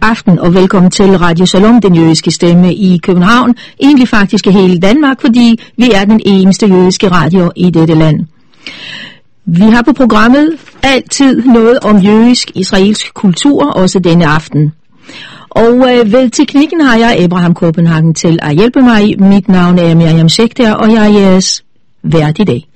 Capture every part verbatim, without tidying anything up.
aften og velkommen til Radio Shalom, den jødiske stemme i København. Egentlig faktisk i hele Danmark, fordi vi er den eneste jødiske radio i dette land. Vi har på programmet altid noget om jødisk-israelsk kultur, også denne aften. Og øh, ved teknikken har jeg Abraham Kopenhagen til at hjælpe mig. Mit navn er Miriam Schechter, og jeg er jeres vært i dag.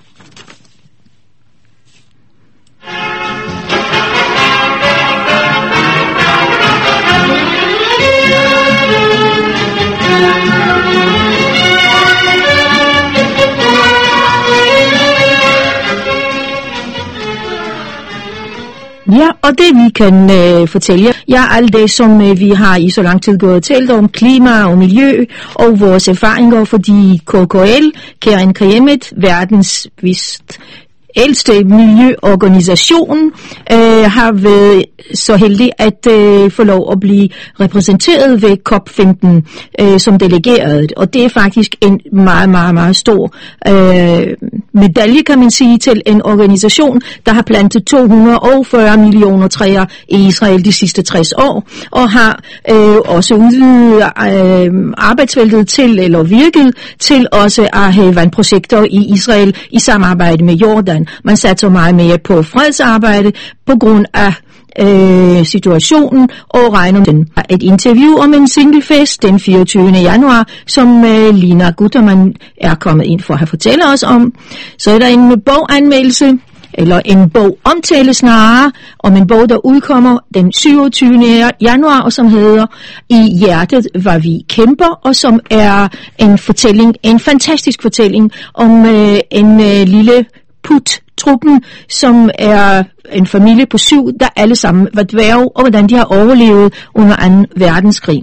Ja, og det vi kan øh, fortælle, ja, alt det som øh, vi har i så lang tid gået og talt om, klima og miljø og vores erfaringer, fordi K K L, Keren Kayemet, verdens vist ældste miljøorganisation, øh, har været så heldig at øh, få lov at blive repræsenteret ved COP femten øh, som delegeret. Og det er faktisk en meget, meget, meget stor øh, medalje, kan man sige, til en organisation, der har plantet to hundrede og fyrre millioner træer i Israel de sidste tres år, og har øh, også udvidet øh, arbejdsfeltet til, eller virket til også at have vandprojekter i Israel i samarbejde med Jordan. Man satser meget mere på fredsarbejde på grund af øh, situationen og regner med et interview om en singlefest den fireogtyvende januar, som øh, Lina Guttermann er kommet ind for at fortælle os om. Så er der en boganmeldelse, eller en bogomtale snarere, om en bog, der udkommer den syvogtyvende januar, og som hedder I hjertet var vi kæmper, og som er en fortælling, en fantastisk fortælling om øh, en øh, lille Put-truppen, som er en familie på syv, der alle sammen var dværge, og hvordan de har overlevet under anden verdenskrig.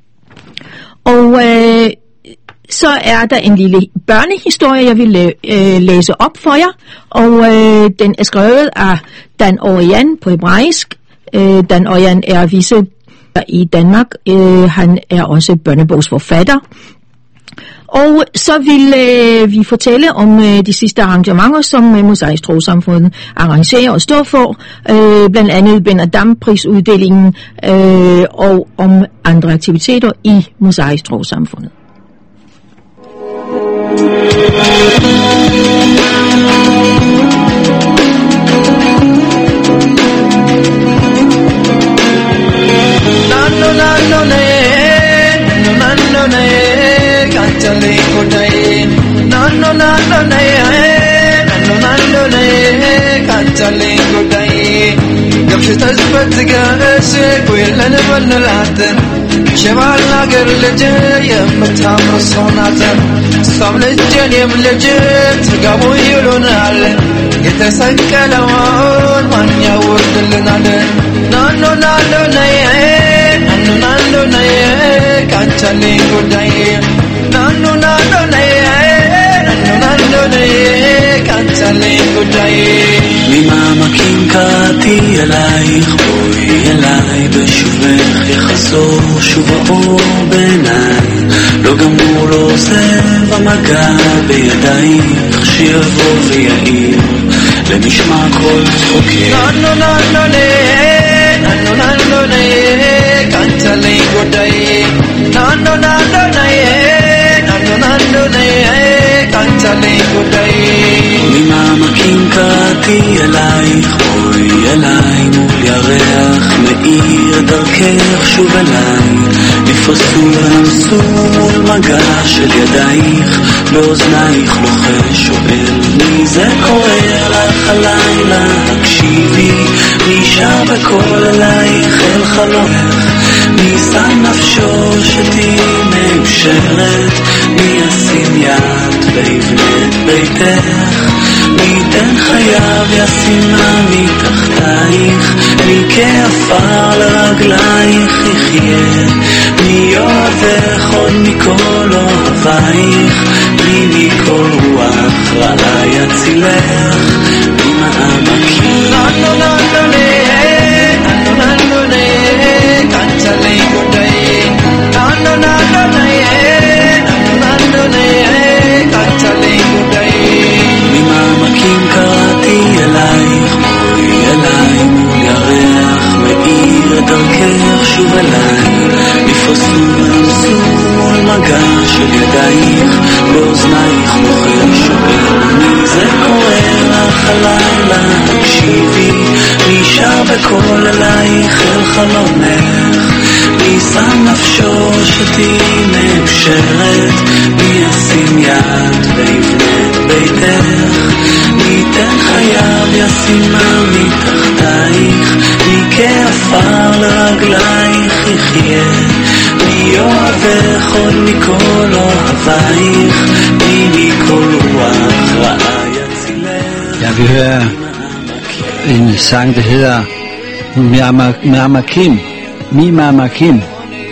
Og øh, så er der en lille børnehistorie, jeg vil øh, læse op for jer, og øh, den er skrevet af Dan Orian på hebraisk. Øh, Dan Orian er vise i Danmark, øh, han er også børnebogsforfatter. Og så vil øh, vi fortælle om øh, de sidste arrangementer, som øh, Mosaisk Trossamfund arrangerer og står for, øh, blandt andet Ben Adam-prisuddelingen øh, og om andre aktiviteter i Mosaisk Trossamfundet. Tale kodai nano nano nae nano nano nae katale kodai gabshta zbatga asquilana walalaten شبال ناقر لجي يمتامر الصونات صام لجين يملجي تقابو يلونال يتسكلون من يورد لنا نانو نانو نايه نانو نانو نايه كانتالي قداي نانو نانو نايه نانو نانو نايه كانتالي قداي مما مكين كاتي אלייך בואי אליי בשובך יחזור שוב האור בעיניי לא גמור לא עוזב המגע בידייך שיבוא ויעיר למשמע כל צחוקך ננו ננו נה ננו ננו נה קנצה לי גודאי ננו ננו נה ננו ננו נה קנצה לי גודאי ממעמקים קראתי אלייך בואי אליי מול ירח מאיר דרכך שוב אליי נפרסו ונסו מול מגע של ידייך באוזנייך לוחש שואל מי זה קורא לך הלילה הקשיבי מי שר בקול אלייך אל חלומך מי שם נפשו שתהי מאושרת מי ישים יד ויבנה את ביתך מי ייתן חייו ישימה מתחתייך מי כעפר לרגלייך יחיה מי אוהבך עוד מכל אוהבייך מי מכל רוח רעה יצילך ממעמקים ננו ננו נה ננו ננו נה קנצה לי גודאי ננו ננו נה ננו ננו נה קנצה לי גודאי ממעמקים קראתי אלייך בואי אליי מול ירח מאיר דרכך שוב אליי של ידייך באוזנייך מוכר שואל מי זה קורא לך הלילה תקשיבי מי שר בקול אלייך אל חלומך מי שם נפשו שתהי מאושרת מי ישים יד ויבנה את ביתך מי ייתן חייו ישימה מתחתייך מי כעפר לרגלייך יחיה מי אוהבך עוד מכל אוהבייך מי מכל רוח רעה יצילך. Ja, vi hører en sang, der hedder Mamakim, Mi Mamakim,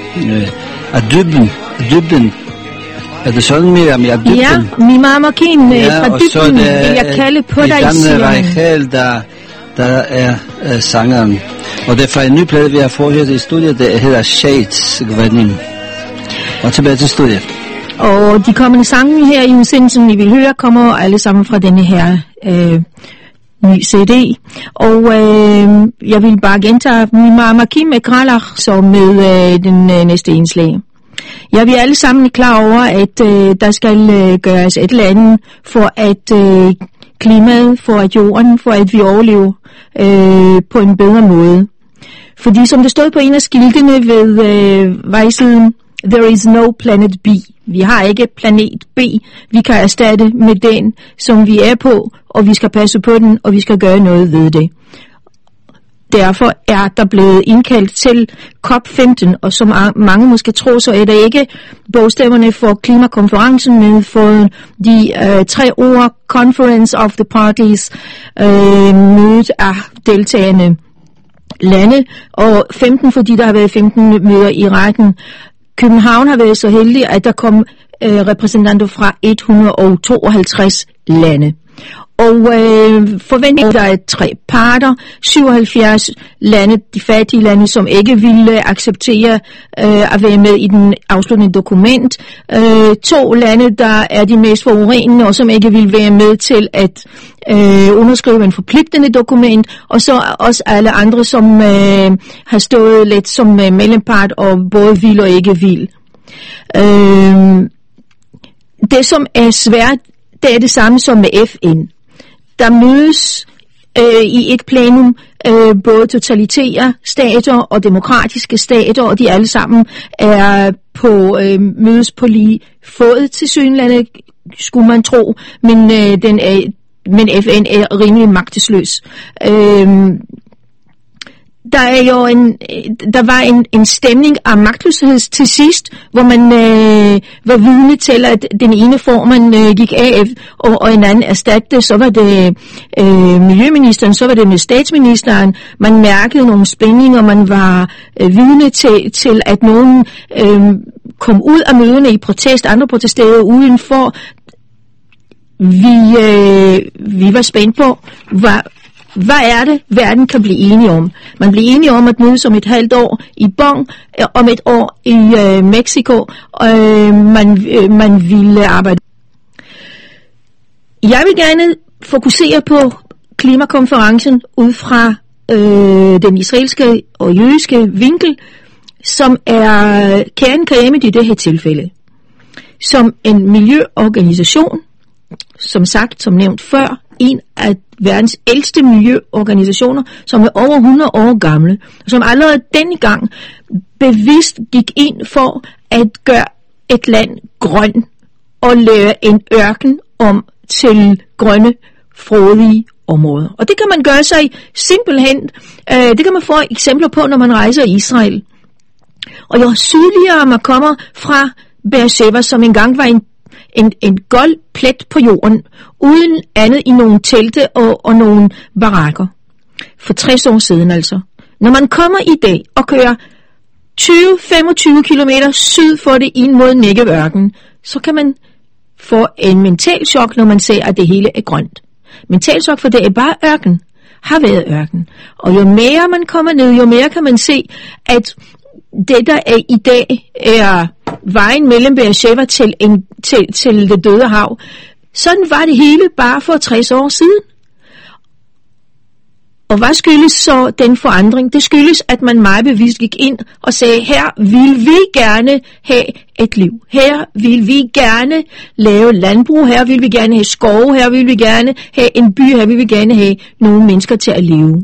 af dybden, dybden. Er det sådan, Miriam? Ja, dybden. Ja, Mi Mamakim, ja, fra dybden vil jeg kalde på dig, siger Rachel, der, der er uh, sangeren. Og det er fra en ny plade, vi har fået her i studiet, der hedder Shades, Gvanin. Og tilbage til studiet. Og de kommende sange her i udsendelsen, I vil høre, kommer alle sammen fra denne her øh, ny C D. Og øh, jeg vil bare gentage Mi Mamakim med Kralach, som med øh, den øh, næste indslag. Ja, vi er alle sammen klar over, at øh, der skal øh, gøres et eller andet for at øh, klimaet, for at jorden, for at vi overlever øh, på en bedre måde. Fordi som det stod på en af skiltene ved øh, vejsiden, there is no planet B. Vi har ikke planet B. Vi kan erstatte med den, som vi er på, og vi skal passe på den, og vi skal gøre noget ved det. Derfor er der blevet indkaldt til COP femten, og som mange måske tror, så er det ikke bogstaverne for klimakonferencen, men for de øh, tre ord Conference of the Parties, øh, mødet af deltagende lande, og femten, fordi der har været femten møder i rækken. København har været så heldig, at der kom øh, repræsentanter fra et hundrede og tooghalvtreds lande. Og øh, forventningen der er tre parter, syvoghalvfjerds lande, de fattige lande, som ikke ville acceptere øh, at være med i den afsluttende dokument. Øh, to lande, der er de mest forurenende, og som ikke vil være med til at øh, underskrive en forpligtende dokument. Og så også alle andre, som øh, har stået lidt som øh, mellempart og både vil og ikke vil. Øh, det, som er svært, det er det samme som med F N. Der mødes øh, i et plenum øh, både totalitære stater og demokratiske stater, og de alle sammen er på øh, mødes på lige fod til synlande, skulle man tro, men øh, den er, men F N er rimelig magtesløs. Øh, Der er jo en, der var en, en stemning af magtløshed til sidst, hvor man øh, var vidne til, at den ene formand øh, gik af, og, og en anden erstattede. Så var det øh, miljøministeren, så var det med statsministeren. Man mærkede nogle spændinger, man var øh, vidne til, til, at nogen øh, kom ud af møderne i protest, andre protesterede udenfor. Vi, øh, vi var spændt på, hvad Hvad er det, verden kan blive enige om? Man bliver enige om at mødes om et halvt år i Bonn, øh, om et år i øh, Mexico, og øh, man, øh, man vil arbejde. Jeg vil gerne fokusere på klimakonferencen ud fra øh, den israelske og jødiske vinkel, som er Keren Kayemet i det her tilfælde. Som en miljøorganisation, som sagt, som nævnt før, en af verdens ældste miljøorganisationer, som er over hundrede år gamle, som allerede dengang bevidst gik ind for at gøre et land grøn og lave en ørken om til grønne, frodige områder. Og det kan man gøre sig simpelthen, øh, det kan man få eksempler på, når man rejser i Israel. Og jo sydligere man kommer fra Beersheba, som engang var en En, en gold plet på jorden, uden andet i nogle telte og, og nogle barakker. For tres år siden altså. Når man kommer i dag og kører tyve til femogtyve kilometer syd for det ind mod Negev-ørken, så kan man få en mental chok, når man ser, at det hele er grønt. Mental chok, for det er bare ørken. Har været ørken. Og jo mere man kommer ned, jo mere kan man se, at det der er i dag er vejen mellem Beersheba til, en, til, til det døde hav. Sådan var det hele bare for tres år siden. Og hvad skyldes så den forandring? Det skyldes, at man meget bevidst gik ind og sagde, her vil vi gerne have et liv. Her vil vi gerne lave landbrug. Her vil vi gerne have skov. Her vil vi gerne have en by. Her vil vi gerne have nogle mennesker til at leve.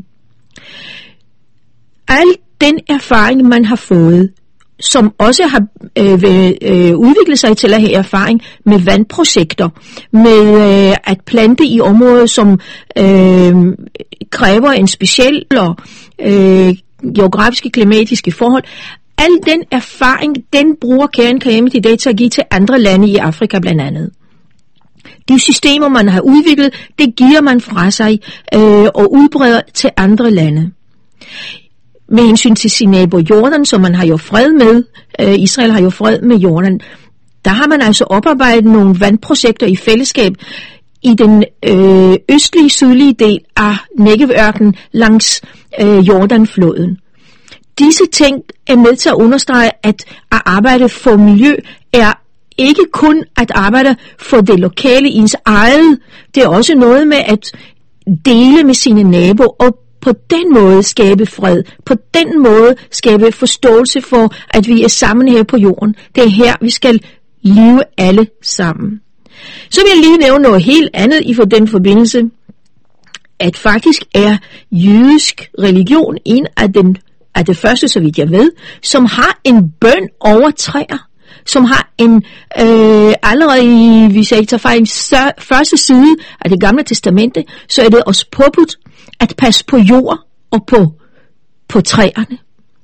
Al den erfaring, man har fået, som også har øh, øh, udviklet sig til at have erfaring med vandprojekter, med øh, at plante i områder, som øh, kræver en speciel og øh, geografiske, klimatiske forhold. Al den erfaring, den bruger Karen Kayemet i dag til at give til andre lande i Afrika blandt andet. De systemer, man har udviklet, det giver man fra sig øh, og udbreder til andre lande. Med hensyn til sin nabo Jordan, som man har jo fred med, øh, Israel har jo fred med Jordan, der har man altså oparbejdet nogle vandprojekter i fællesskab i den øh, østlige, sydlige del af Negev-ørkenen langs øh, Jordanfloden. Disse ting er med til at understrege, at at arbejde for miljø er ikke kun at arbejde for det lokale i ens eget, det er også noget med at dele med sine naboer og på den måde skabe fred, på den måde skabe forståelse for, at vi er sammen her på jorden. Det er her, vi skal leve alle sammen. Så vil jeg lige nævne noget helt andet i for den forbindelse, at faktisk er jødisk religion en af, den, af det første, så vidt jeg ved, som har en bøn over træer, som har en, øh, allerede i, hvis jeg ikke tager fejl, første side af det gamle testamente, så er det også påbudt at passe på jord og på, på træerne.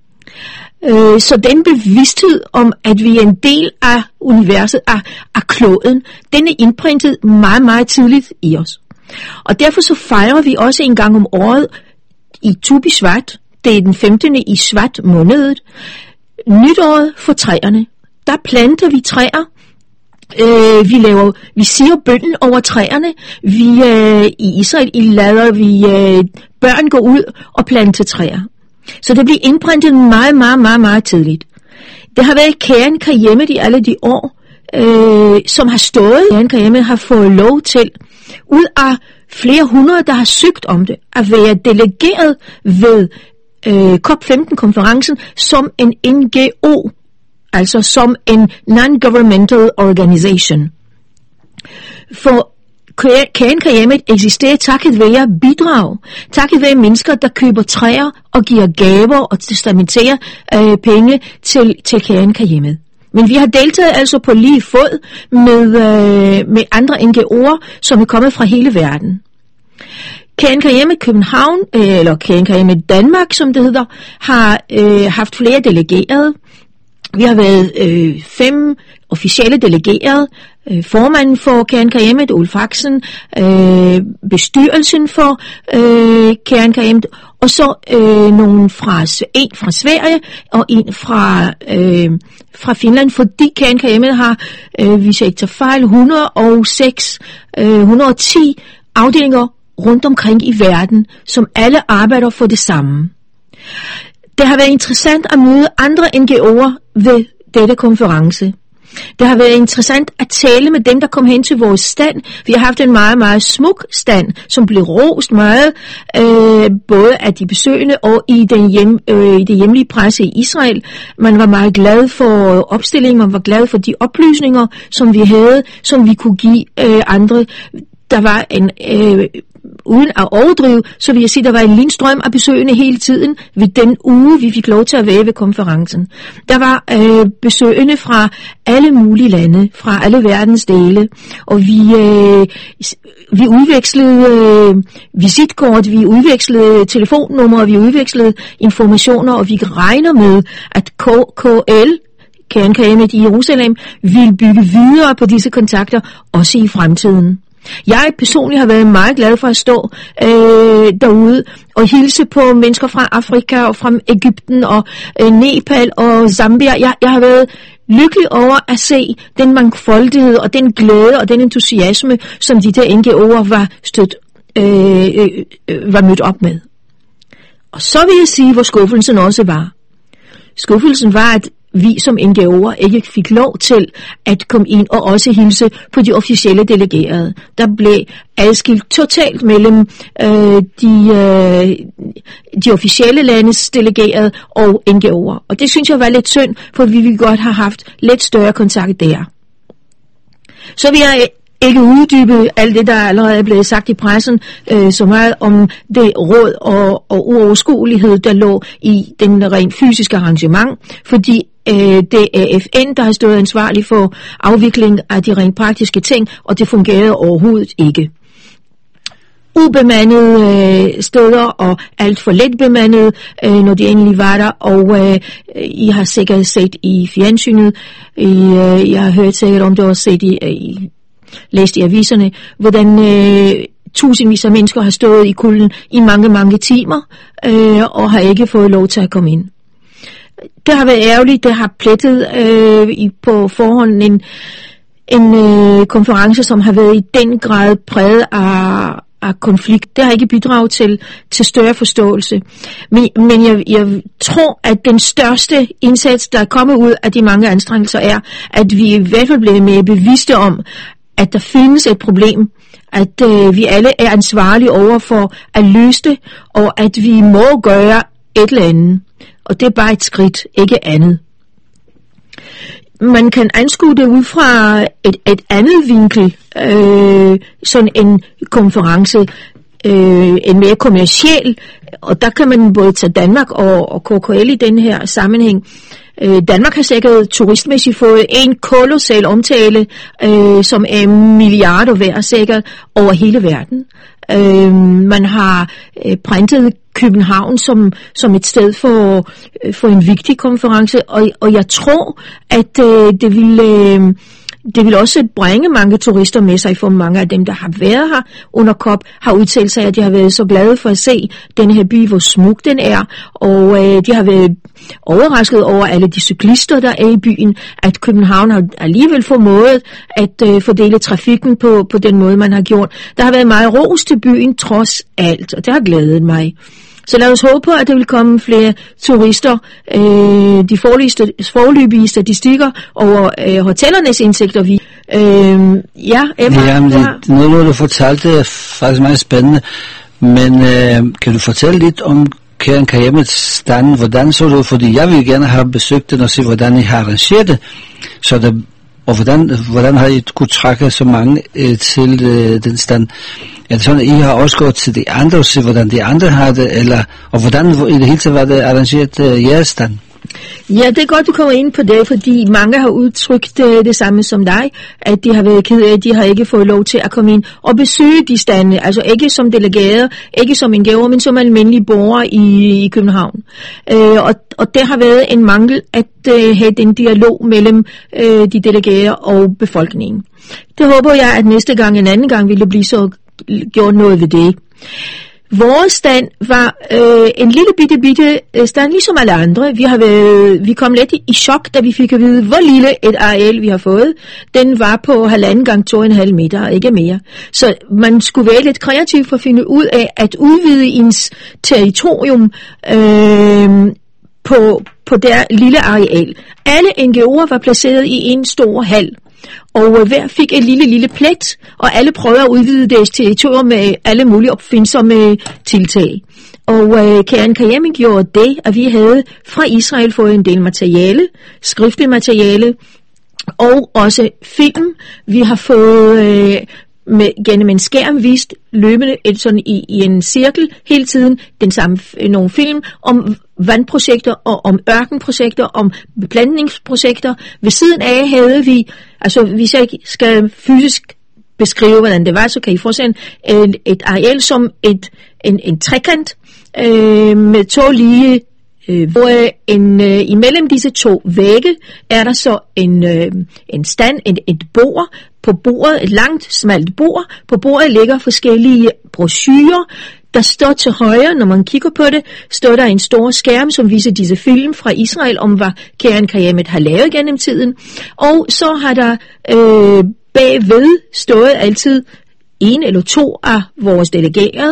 Øh, så den bevidsthed om, at vi er en del af universet, af, af kloden, den er indprintet meget, meget tidligt i os. Og derfor så fejrer vi også en gang om året i Tu B'Shvat, det er den femtende i Shvat måned, nytåret for træerne. Der planter vi træer. Øh, vi laver, vi siger bønnen over træerne. Vi øh, i Israel i lader vi øh, børn gå ud og plante træer. Så det bliver indprintet meget, meget, meget, meget tidligt. Det har været Karen Kayemet i alle de år, øh, som har stået. Karen Kayemet har fået lov til, ud af flere hundrede, der har søgt om det, at være delegeret ved øh, COP femten-konferencen som en N G O, altså som en non-governmental organization. For Karen Kayemet eksisterer takket være bidrag, takket være mennesker, der køber træer og giver gaver og testamenterer øh, penge til, til Karen Kayemet. Men vi har deltaget altså på lige fod med, øh, med andre N G O'er, som er kommet fra hele verden. Karen Kayemet København, øh, eller Karen Kayemet Danmark, som det hedder, har øh, haft flere delegerede. Vi har været øh, fem officielle delegerede, øh, formanden for Karen Kayemet, Ulf Axen, øh, bestyrelsen for øh, Karen Kayemet, og så øh, nogle fra, en fra Sverige og en fra, øh, fra Finland, fordi Karen Kayemet har, øh, hvis jeg ikke tager fejl, et hundrede og seks, øh, et hundrede og ti afdelinger rundt omkring i verden, som alle arbejder for det samme. Det har været interessant at møde andre N G O'er ved dette konference. Det har været interessant at tale med dem, der kom hen til vores stand. Vi har haft en meget, meget smuk stand, som blev rost meget, øh, både af de besøgende og i den hjem, øh, i det hjemlige presse i Israel. Man var meget glad for opstillingen, man var glad for de oplysninger, som vi havde, som vi kunne give øh, andre. Der var en... Øh, uden at overdrive, så vil jeg sige, at der var en lindstrøm af besøgende hele tiden ved den uge, vi fik lov til at være ved konferencen. Der var øh, besøgende fra alle mulige lande, fra alle verdens dele, og vi, øh, vi udvekslede øh, visitkort, vi udvekslede telefonnumre, vi udvekslede informationer, og vi regner med, at K K L, Karen Kayemet i Jerusalem, vil bygge videre på disse kontakter, også i fremtiden. Jeg personligt har været meget glad for at stå øh, derude og hilse på mennesker fra Afrika og fra Egypten og øh, Nepal og Zambia. Jeg, jeg har været lykkelig over at se den mangfoldighed og den glæde og den entusiasme, som de der N G O'er var, stødt, øh, øh, var mødt op med. Og så vil jeg sige, hvor skuffelsen også var. Skuffelsen var, at vi som N G O'er ikke fik lov til at komme ind og også hilse på de officielle delegerede. Der blev adskilt totalt mellem øh, de, øh, de officielle landes delegerede og N G O'er. Og det synes jeg var lidt synd, for vi ville godt have haft lidt større kontakt der. Så vil jeg ikke uddybe alt det, der allerede er blevet sagt i pressen, øh, så meget om det råd og, og uoverskuelighed, der lå i den rent fysiske arrangement, fordi øh, det er F N, der har stået ansvarlig for afvikling af de rent praktiske ting, og det fungerede overhovedet ikke. Ubemandede øh, steder og alt for let bemandede, øh, når de endelig var der, og øh, I har sikkert set i fjernsynet, I, øh, jeg har hørt sikkert om det også set i, i læst i aviserne, hvordan øh, tusindvis af mennesker har stået i kulden i mange, mange timer, øh, og har ikke fået lov til at komme ind. Det har været ærgerligt, det har plettet øh, i, på forhånd en, en øh, konference, som har været i den grad præget af, af konflikt. Det har ikke bidraget til, til større forståelse. Men, men jeg, jeg tror, at den største indsats, der er kommet ud af de mange anstrengelser, er, at vi i hvert fald bliver mere bevidste om, at der findes et problem, at øh, vi alle er ansvarlige over for at løse det, og at vi må gøre et eller andet. Og det er bare et skridt, ikke andet. Man kan anskue det ud fra et, et andet vinkel, øh, sådan en konference, øh, en mere kommerciel, og der kan man både tage Danmark og, og K K L i den her sammenhæng. Øh, Danmark har sikkert turistmæssigt fået en kolossal omtale, øh, som er milliarder værd sikkert over hele verden. Øh, man har øh, printet København som, som et sted for, øh, for en vigtig konference, og, og jeg tror, at øh, det vil... Øh, Det vil også bringe mange turister med sig, for mange af dem, der har været her under COP, har udtalt sig, at de har været så glade for at se denne her by, hvor smuk den er, og øh, de har været overrasket over alle de cyklister, der er i byen, at København har alligevel formået at øh, fordele trafikken på, på den måde, man har gjort. Der har været meget ros til byen, trods alt, og det har glædet mig. Så lad os håbe på, at der vil komme flere turister. Øh, de foreløbige statistikker over øh, hotellernes indtægter. Vi, øh, ja, Emma, ja, men det, noget, du fortalte, er faktisk meget spændende. Men øh, kan du fortælle lidt om Karen Kayemmets stand? Hvordan så du? Fordi jeg vil gerne have besøgt den og se, hvordan I har arrangeret det. Så det, og hvordan, hvordan har I kunnet trække så mange øh, til øh, den stand? Er det sådan, at I har også gået til de andre og se, hvordan de andre har det, eller, og hvordan i det hele taget var det arrangeret uh, jeres stand? Ja, det er godt, du kommer ind på det, fordi mange har udtrykt uh, det samme som dig, at de har været ked af, at de har ikke fået lov til at komme ind og besøge de stande, altså ikke som delegerede, ikke som en gaver, men som almindelige borgere i, i København. Uh, og, og der har været en mangel at uh, have den dialog mellem uh, de delegerede og befolkningen. Det håber jeg, at næste gang, en anden gang, vil det blive så gjort noget ved det. Vores stand var øh, en lille bitte bitte stand, ligesom alle andre. Vi, har været, vi kom lidt i chok, da vi fik at vide, hvor lille et areal vi har fået. Den var på halvanden gang to og en halv meter, ikke mere. Så man skulle være lidt kreativ for at finde ud af at udvide ens territorium øh, på, på der lille areal. Alle N G O'er var placeret i en stor hal. Og hver fik en lille, lille plet, og alle prøvede at udvide deres territorium med alle mulige opfindsomme tiltag. Og øh, Karen Kayemme gjorde det, at vi havde fra Israel fået en del materiale, skriftligt materiale, og også film. Vi har fået øh, med, gennem en skærm vist løbende et, sådan i, i en cirkel hele tiden den samme nogle film om vandprojekter og om ørkenprojekter, om beplantningsprojekter. Ved siden af havde vi, altså hvis jeg skal fysisk beskrive, hvordan det var, så kan I få sådan et, et areal som et, en, en trekant øh, med to lige, øh, hvor en, øh, imellem disse to vægge er der så en, øh, en stand, et, et bord. På bordet, et langt, smalt bord. På bordet ligger forskellige brochurer. Der står til højre, når man kigger på det, står der en stor skærm, som viser disse film fra Israel, om hvad Karen Kayemmet har lavet gennem tiden. Og så har der øh, bagved stået altid en eller to af vores delegerede,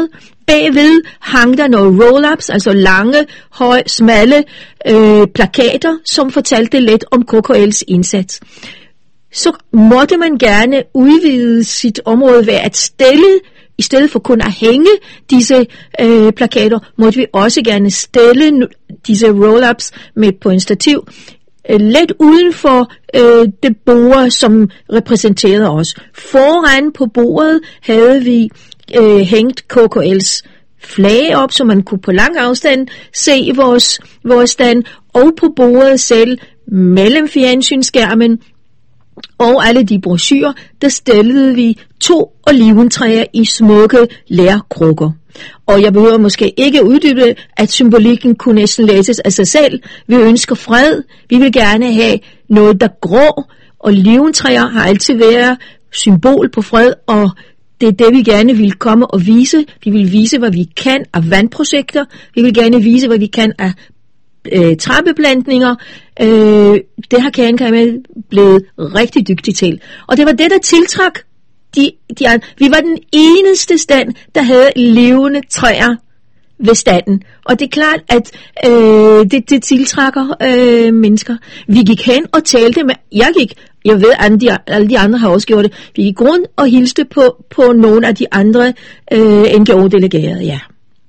bagved hang der nogle roll-ups, altså lange, høje, smalle øh, plakater, som fortalte lidt om K K L's indsats. Så måtte man gerne udvide sit område ved at stille, i stedet for kun at hænge disse øh, plakater, måtte vi også gerne stille disse roll-ups med på en stativ, øh, lidt uden for øh, det bord, som repræsenterede os. Foran på bordet havde vi øh, hængt K K L's flag op, så man kunne på lang afstand se vores, vores stand, og på bordet selv, mellem fjernsynsskærmen og alle de brochurer, der stillede vi to oliventræer i smukke lærkrukker. Og jeg behøver måske ikke uddybe, at symbolikken kunne næsten læses af sig selv. Vi ønsker fred, vi vil gerne have noget, der gror. Oliventræer har altid været symbol på fred, og det er det, vi gerne vil komme og vise. Vi vil vise, hvad vi kan af vandprojekter. Vi vil gerne vise, hvad vi kan af øh, trappeplantninger. Øh, det har Karen Kayemet blevet rigtig dygtig til. Og det var det, der tiltrak de, de andre. Vi var den eneste stand, der havde levende træer ved standen. Og det er klart, at øh, det, det tiltrækker øh, mennesker. Vi gik hen og talte med, jeg gik, jeg ved, at de, alle de andre har også gjort det, vi gik rundt og hilste på, på nogle af de andre øh, N G O-delegerede, ja.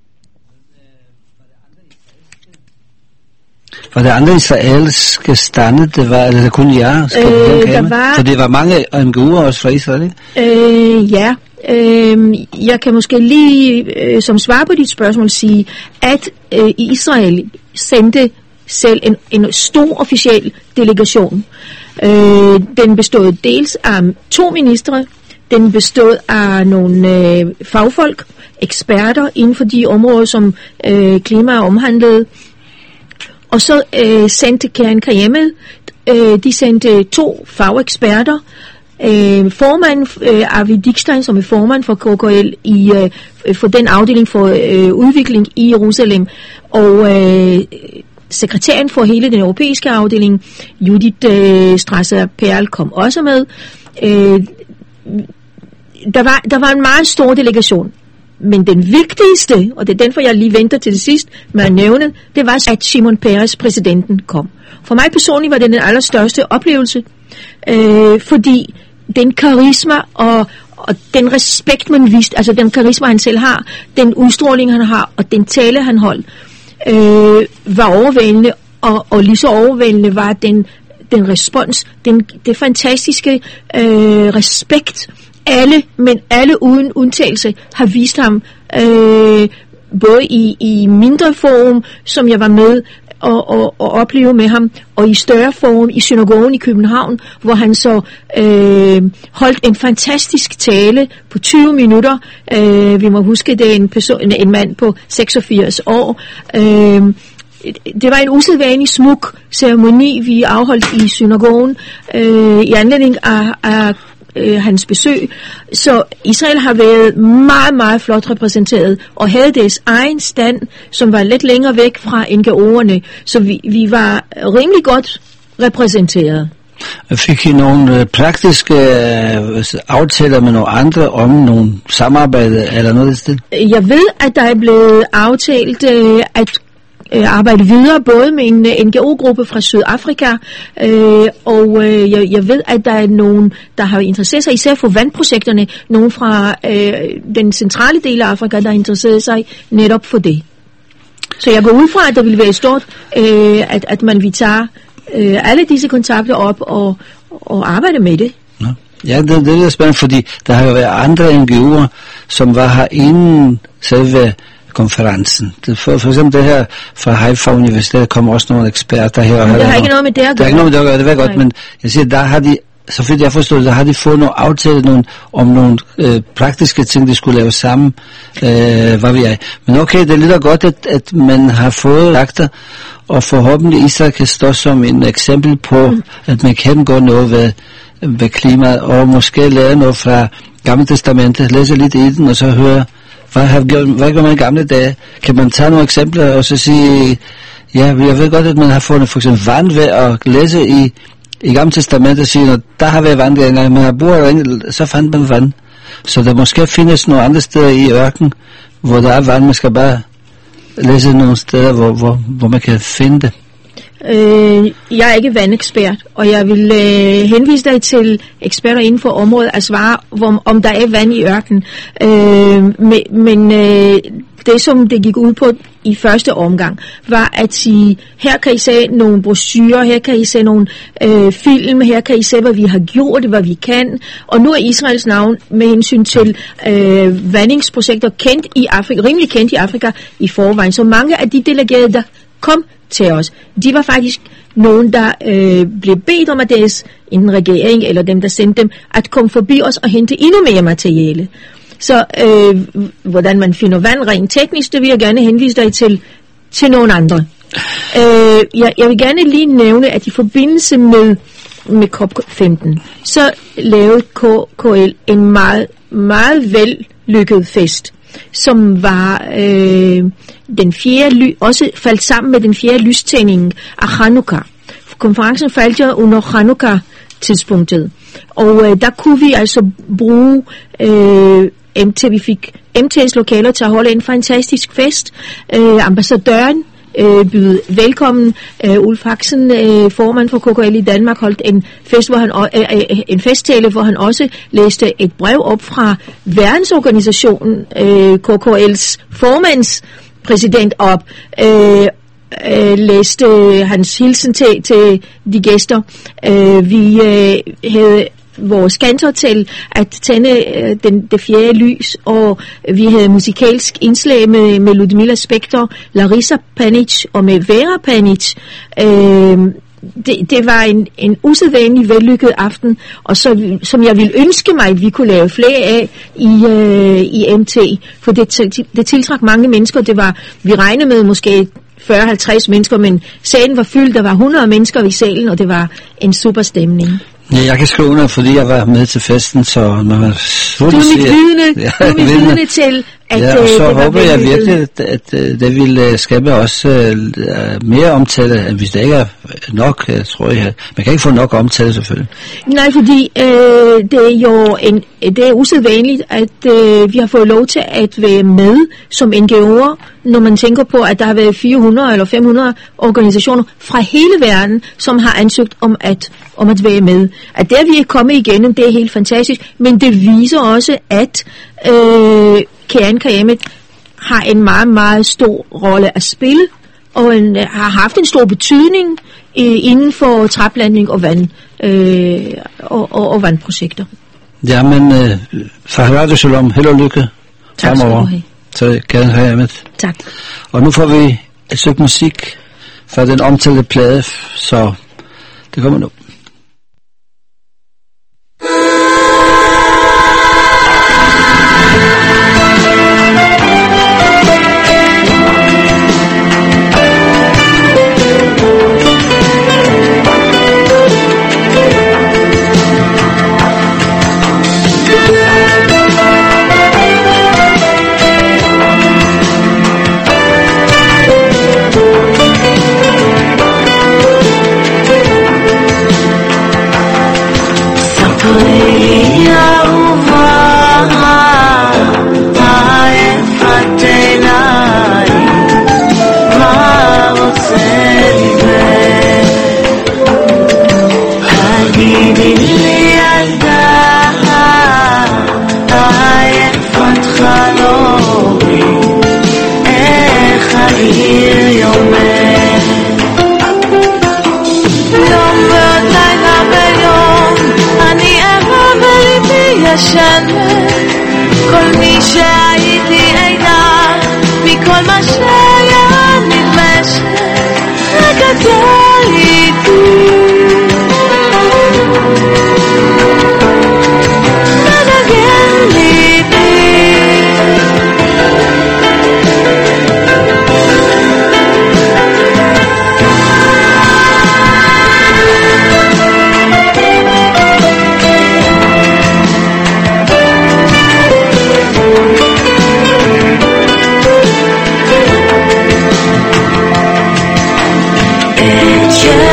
Var det andre israelske stande, det var, eller det kun jer? Øh, der var, for det var mange N G O'er også fra Israel, ikke? Øh, ja. Øh, jeg kan måske lige øh, som svar på dit spørgsmål sige, at øh, Israel sendte selv en, en stor officiel delegation. Øh, den bestod dels af to ministre, den bestod af nogle øh, fagfolk, eksperter inden for de områder, som øh, klima omhandlede. Og så øh, sendte Karen Kayemet, øh, de sendte to fageksperter, øh, formand øh, Avi Dickstein, som er formand for K K L i, øh, for den afdeling for øh, udvikling i Jerusalem, og øh, sekretæren for hele den europæiske afdeling, Judith øh, Strasser-Perl, kom også med. Øh, der, var, der var en meget stor delegation. Men den vigtigste, og det er den, for jeg lige venter til det sidst med at nævne, det var, at Shimon Peres, præsidenten, kom. For mig personligt var det den allerstørste oplevelse, øh, fordi den karisma og, og den respekt, man viste, altså den karisma, han selv har, den udstråling, han har, og den tale, han holdt, øh, var overvældende, og, og lige så overvældende var den, den respons, den, det fantastiske øh, respekt, alle, men alle uden undtagelse har vist ham, øh, både i, i mindre forum, som jeg var med og, og, og opleve med ham, og i større forum i synagogen i København, hvor han så øh, holdt en fantastisk tale på tyve minutter. Øh, vi må huske, det er en, person, en mand på seksogfirs år. Øh, Det var en usædvanlig smuk ceremoni, vi afholdt i synagogen øh, i anledning af, af øh, hans besøg. Så Israel har været meget, meget flot repræsenteret, og havde deres egen stand, som var lidt længere væk fra N G O'erne. Så vi, vi var rimelig godt repræsenteret. Fik I nogle praktiske aftaler med nogle andre om nogle samarbejde eller noget af det? Jeg ved, at der er blevet aftalt at arbejde videre, både med en N G O-gruppe fra Sydafrika, øh, og øh, jeg, jeg ved, at der er nogen, der har interesseret sig især for vandprojekterne, nogen fra øh, den centrale del af Afrika, der interesserer sig netop for det. Så jeg går ud fra, at der vil være stort, øh, at, at man vil tage øh, alle disse kontakter op og, og arbejde med det. Ja, det, det er spændende, fordi der har jo været andre N G O'er, som var her inden selve konferencen. For, for eksempel det her fra Haifa Universitet kommer også nogle eksperter her. Men det har ikke noget med det at gøre. Det har ikke noget med det at gøre, det var godt, men jeg siger, der har de, så vidt jeg forstår, der har de fået nogle aftale nogle, om nogle øh, praktiske ting, de skulle lave sammen, øh, hvad vi er. Men okay, det er lidt godt, at, at man har fået lagter, og forhåbentlig Israel kan stå som en eksempel på, mm. at man kan gå noget ved, ved klimaet, og måske lære noget fra Gamle Testamentet, læse lidt i den, og så høre, Hvad har gjort, hvad gør man i gamle dage? Kan man tage nogle eksempler og så sige, ja, jeg ved godt, at man har fundet for eksempel vand ved at læse i, i Gamle Testamentet og sige, at der har været vand engang, men har boet så fandt man vand. Så der måske findes nogle andre steder i ørken hvor der er vand. Man skal bare læse nogle steder, hvor, hvor, hvor man kan finde det. Øh, jeg er ikke vandekspert, og jeg vil øh, henvise dig til eksperter inden for området at svare, hvor, om der er vand i ørkenen. Øh, men men øh, det, som det gik ud på i første omgang, var at sige, her kan I se nogle brochurer, her kan I se nogle øh, film, her kan I se, hvad vi har gjort, hvad vi kan. Og nu er Israels navn med hensyn til øh, vandingsprojekter kendt i Afrika, rimelig kendt i Afrika i forvejen. Så mange af de delegerede, der kom til os, de var faktisk nogen, der øh, blev bedt om af deres enten regering eller dem, der sendte dem, at komme forbi os og hente endnu mere materiale. Så øh, hvordan man finder vand rent teknisk, det vil jeg gerne henvise dig til, til nogle andre. Øh, jeg, jeg vil gerne lige nævne, at i forbindelse med, med COP femten, så lavede K K L en meget, meget vellykket fest, som var øh, den fjerde ly, også faldt sammen med den fjerde lystænding af Hanukkah. Konferencen faldt jo under Hanukkah-tidspunktet, og øh, der kunne vi altså bruge øh, M T, vi fik M T's lokaler til at holde en fantastisk fest. Øh, ambassadøren øh, bød velkommen. Øh, Ulf Haxen, øh, formand for K K L i Danmark, holdt en fest, hvor han øh, øh, en festtale, hvor han også læste et brev op fra verdensorganisationen, øh, K K L's formands præsident op. Øh, øh, læste hans hilsen til, til de gæster. Øh, vi øh, havde vores kantor til at tænde øh, den, det fjerde lys, og vi havde musikalsk indslag med, med Ludmila Spektor, Larissa Panic og med Vera Panic. Øh, det, det var en, en usædvanlig vellykket aften, og så, som jeg ville ønske mig, at vi kunne lave flere af i, øh, i M T, for det, det tiltrak mange mennesker. Det var, vi regnede med måske fyrre til halvtreds mennesker, men salen var fyldt, der var hundrede mennesker i salen, og det var en super stemning. Ja, jeg kan skrive under, fordi jeg var med til festen, så når man... Du er mit vidne, ja, du er mit vidne til, at ja, og så det var håber jeg vellykket. virkelig, at, at, at det vil skabe også uh, mere omtale, end hvis det ikke er nok, jeg tror jeg. Man kan ikke få nok omtale, selvfølgelig. Nej, fordi øh, det er jo en, det er usædvanligt, at øh, vi har fået lov til at være med som N G O'er, når man tænker på, at der har været fire hundrede eller fem hundrede organisationer fra hele verden, som har ansøgt om at, om at være med. At der vi er kommet igennem, det er helt fantastisk, men det viser også, at øh, Keren Kayemet har en meget, meget stor rolle at spille, og en, har haft en stor betydning øh, inden for træplantning og vand øh, og, og, og vandprojekter. Ja, men øh, Farhad Shalom, held og lykke. Tak skal du have. Så Keren Kayemet. Tak. Og nu får vi et stykke musik fra den omtalte plade, så det kommer nu. כל מי שהייתי עדה מכל מה שהיה נדמה שגדל איתי מנגן ליבי Yeah.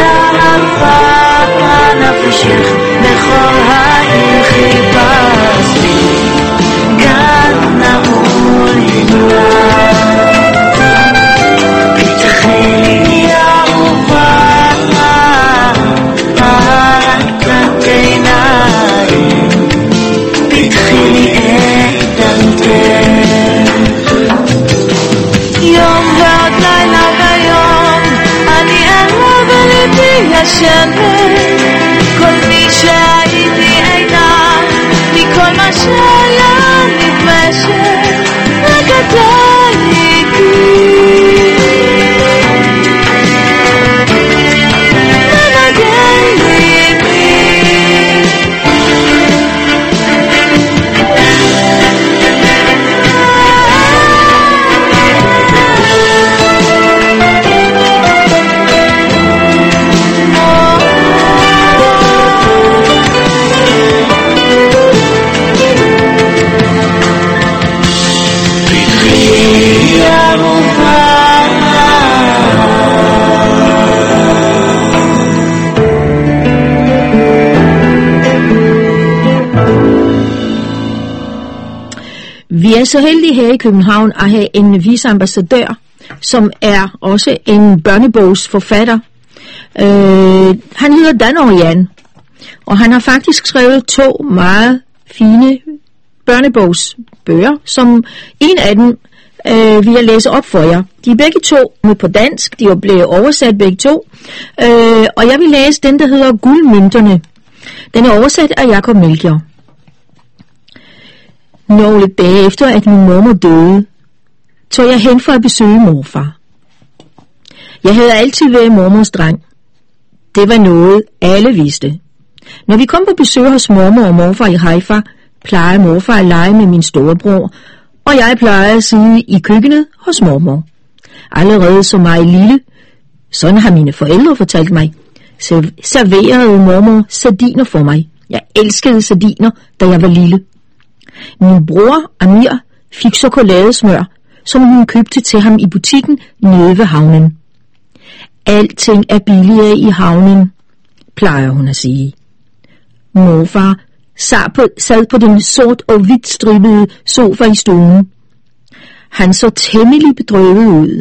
Vi er så heldige her i København at have en viceambassadør, som er også en børnebogsforfatter. Øh, han hedder Dan Orian, og han har faktisk skrevet to meget fine børnebogsbøger, som en af dem øh, vil jeg læse op for jer. De er begge to med på dansk, de er blevet oversat begge to, øh, og jeg vil læse den, der hedder Guldmønterne. Den er oversat af Jakob Melchior. Nogle dage efter, at min mormor døde, tog jeg hen for at besøge morfar. Jeg havde altid været mormors dreng. Det var noget, alle vidste. Når vi kom på besøg hos mormor og morfar i Haifa, plejede morfar at lege med min storebror, og jeg plejede at sidde i køkkenet hos mormor. Allerede som mig lille, sådan har mine forældre fortalt mig, serverede mormor sardiner for mig. Jeg elskede sardiner, da jeg var lille. Min bror Amir fik chokoladesmør, som hun købte til ham i butikken nede ved havnen. Alting er billigere i havnen, plejer hun at sige. Morfar sad på, sad på den sort og hvidt stribede sofa i stuen. Han så temmelig bedrøvet ud.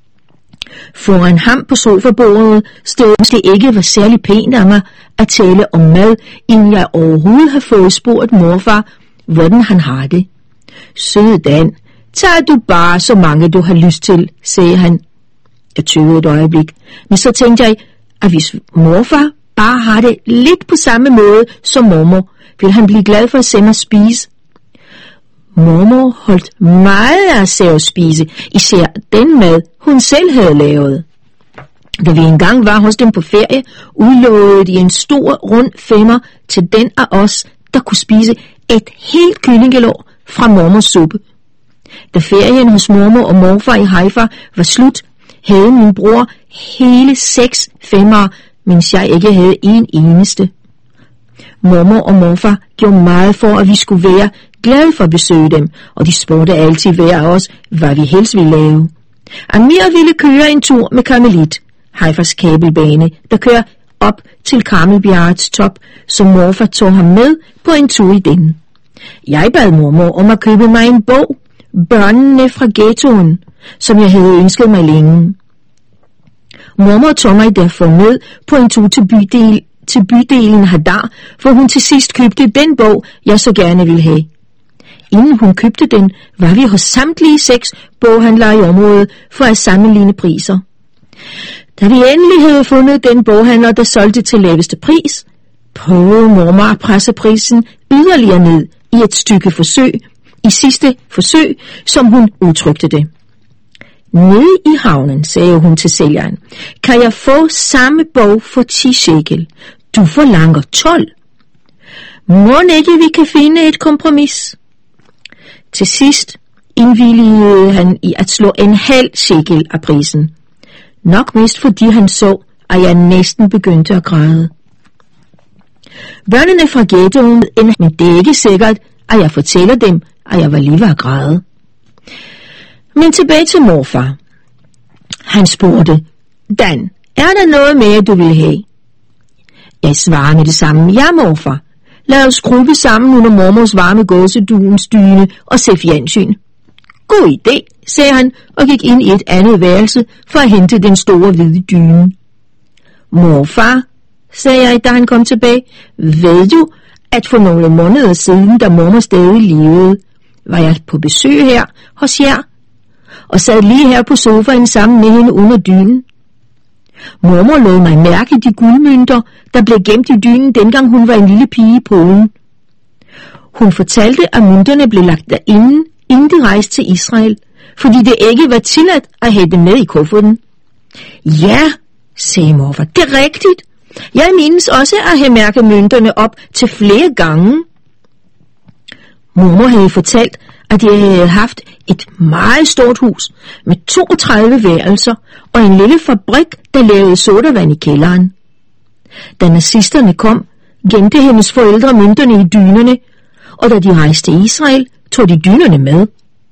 Foran ham på sofabordet stod det ikke var særlig pænt af mig at tale om mad, inden jeg overhovedet har fået spurgt morfar, hvordan han har det. Søde Dan, tag du bare så mange du har lyst til, sagde han. Jeg tøvede et øjeblik, men så tænkte jeg, at hvis morfar bare har det lidt på samme måde som mormor, vil han blive glad for at se mig spise. Mormor holdt meget af at se os spise, især den mad, hun selv havde lavet. Da vi engang var hos dem på ferie, udlovede de en stor rund femmer til den af os, der kunne spise et helt kyllingelår fra mormors suppe. Da ferien hos mormor og morfar i Haifa var slut, havde min bror hele seks femmer, mens jeg ikke havde en eneste. Mormor og morfar gjorde meget for, at vi skulle være glade for at besøge dem, og de spurgte altid hver af os, hvad vi helst ville lave. Amir ville køre en tur med Karmelit, Haifas kabelbane, der kører op til Karmelbjergets top, så morfar tog ham med på en tur i den. Jeg bad mormor om at købe mig en bog, Børnene fra ghettoen, som jeg havde ønsket mig længe. Mormor tog mig derfor med på en tur til, bydel, til bydelen Hadar, hvor hun til sidst købte den bog, jeg så gerne ville have. Inden hun købte den, var vi hos samtlige seks boghandlere i området for at sammenligne priser. Da vi endelig havde fundet den boghandler, der solgte til laveste pris, prøvede mormor at presse prisen yderligere ned i et stykke forsøg, i sidste forsøg, som hun udtrykte det. Nede i havnen, sagde hun til sælgeren, kan jeg få samme bog for ti shekel. Du forlanger tolv. Må ikke vi kan finde et kompromis? Til sidst indvilligede han i at slå en halv shekel af prisen. Nok mest fordi han så, at jeg næsten begyndte at græde. Børnene fra ghettoen, men det er ikke sikkert, at jeg fortæller dem, at jeg var lige ved at græde. Men tilbage til morfar. Han spurgte, Dan, er der noget mere, du vil have? Jeg svarede med det samme, ja morfar. Lad os gruppe sammen under mormors varme gåseduens dyne og se fjernsyn. God idé, sagde han og gik ind i et andet værelse for at hente den store hvide dyne. Morfar, sagde jeg, da han kom tilbage, ved du, at for nogle måneder siden, da mormor stadig levede, var jeg på besøg her hos jer, og sad lige her på sofaen sammen med hende under dynen. Mormor lod mig mærke de guldmønter, der blev gemt i dynen, dengang hun var en lille pige i Polen. Hun fortalte, at mønterne blev lagt derinde, inden de rejste til Israel, fordi det ikke var tilladt at have dem med i kufferten. Ja, sagde morfar, det er rigtigt. Jeg mindes også at have mærket mønterne op til flere gange. Mormor havde fortalt, at jeg havde haft et meget stort hus med toogtredive værelser og en lille fabrik, der lavede sodavand i kælderen. Da nazisterne kom, gemte hendes forældre mønterne i dynerne, og da de rejste til Israel, tog de dynerne med.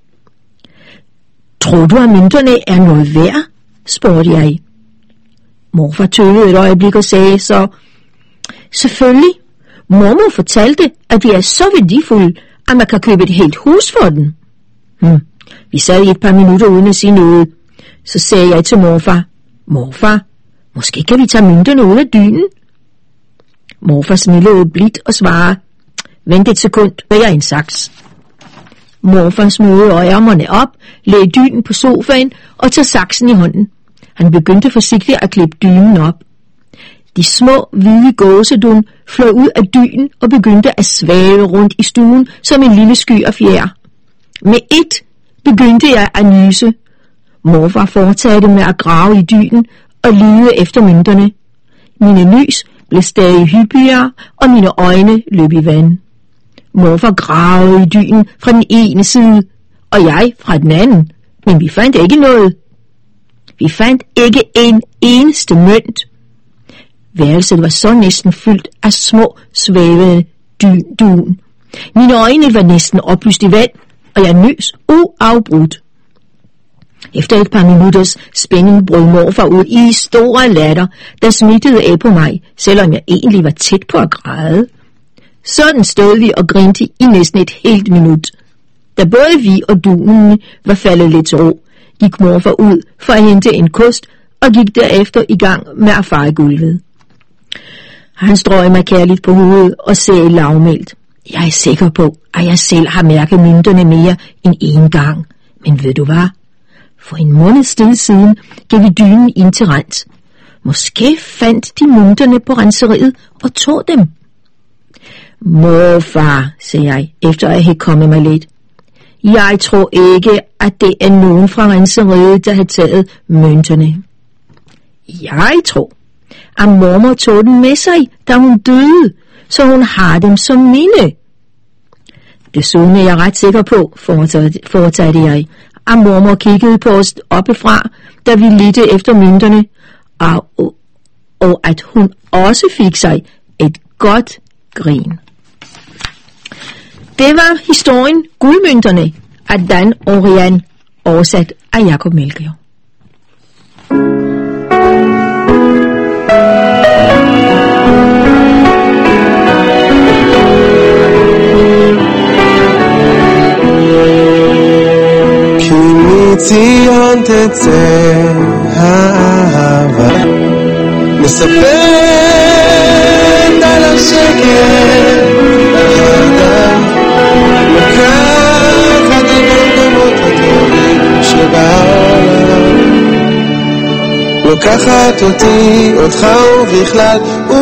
Tror du, at mønterne er noget værd? spurgte jeg. Morfar tøvede et øjeblik og sagde så, selvfølgelig. Mormor fortalte, at de er så værdifulde, at man kan købe et helt hus for den. Hmm. Vi sad i et par minutter uden at sige noget. Så sagde jeg til morfar, morfar, måske kan vi tage mønterne ud af dynen? Morfar smilede blidt og svarede, vent et sekund, hvad er en saks? Morfar smødede ærmerne op, lagde dynen på sofaen og tog saksen i hånden. Han begyndte forsigtigt at klippe dynen op. De små, hvide gåsedun fløj ud af dynen og begyndte at svæve rundt i stuen som en lille sky af fjer. Med et begyndte jeg at nyse. Morfar fortsatte med at grave i dynen og lede efter mønterne. Mine nys blev stadig hyppigere, og mine øjne løb i vand. Morfar gravede i dynen fra den ene side, og jeg fra den anden, men vi fandt ikke noget. Vi fandt ikke en eneste mønt. Værelset var så næsten fyldt af små, svævende dy- dun. Mine øjne var næsten oplyst i vand, og jeg nøs uafbrudt. Efter et par minutters spænding brød morfar ud i store latter, der smittede af på mig, selvom jeg egentlig var tæt på at græde. Sådan stod vi og grinte i næsten et helt minut. Da både vi og dunen var faldet lidt til ro, gik morfar ud for at hente en kost og gik derefter i gang med at feje gulvet. Han strøg mig kærligt på hovedet og sagde lavmældt, jeg er sikker på, at jeg selv har mærket mønterne mere end en gang. Men ved du hvad? For en måneds tid siden gav vi dynen ind til rens. Måske fandt de mønterne på renseriet og tog dem. Morfar, sagde jeg, efter at have kommet mig lidt. Jeg tror ikke, at det er nogen fra renseriet, der har taget mønterne. Jeg tror, at mormor tog dem med sig, da hun døde, så hun har dem som minde. Desuden er jeg ret sikker på, fortsatte jeg, at mormor kiggede på os oppefra, da vi ledte efter mønterne, og, og, og at hun også fik sig et godt grin. Det var historien Guldmønterne af Dan Orian, oversat af Jakob Melchior. ציון תצא האהבה נספר על השקר האדם לקחת את המקומות הטובים שבעולם לוקחת אותי, אותך ובכלל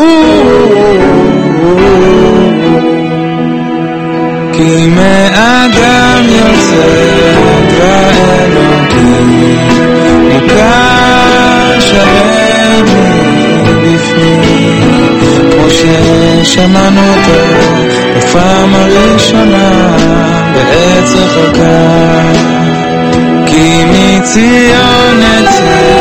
כי מאדם יוצאת ואלוקים מוקש הלב מבפנים כמו ששמענו אותו בפעם הראשונה בעץ רחוקה כי מציון נצא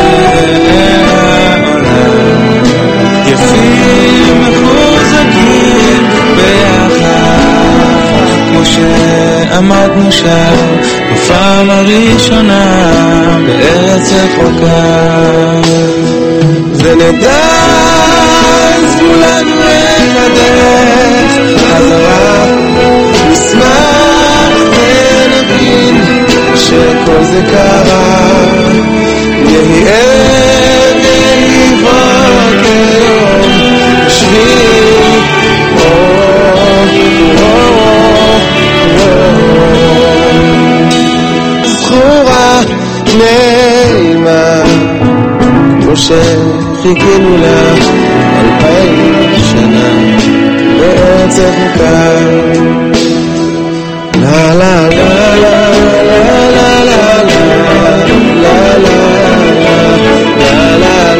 העולם יפים מחוזקים ביחד כמו שעמדנו שם בפעם הראשונה בארץ רחוקה ונדע אז כולנו את הדרך חזרה נשמח ונבין שכל זה קרה יהי ערב יהי בוקר יום בשביל זכורה נעימה כמו שחיכינו לה אלפיים שנה בארץ רחוקה לה לה לה לה לה לה לה לה לה לה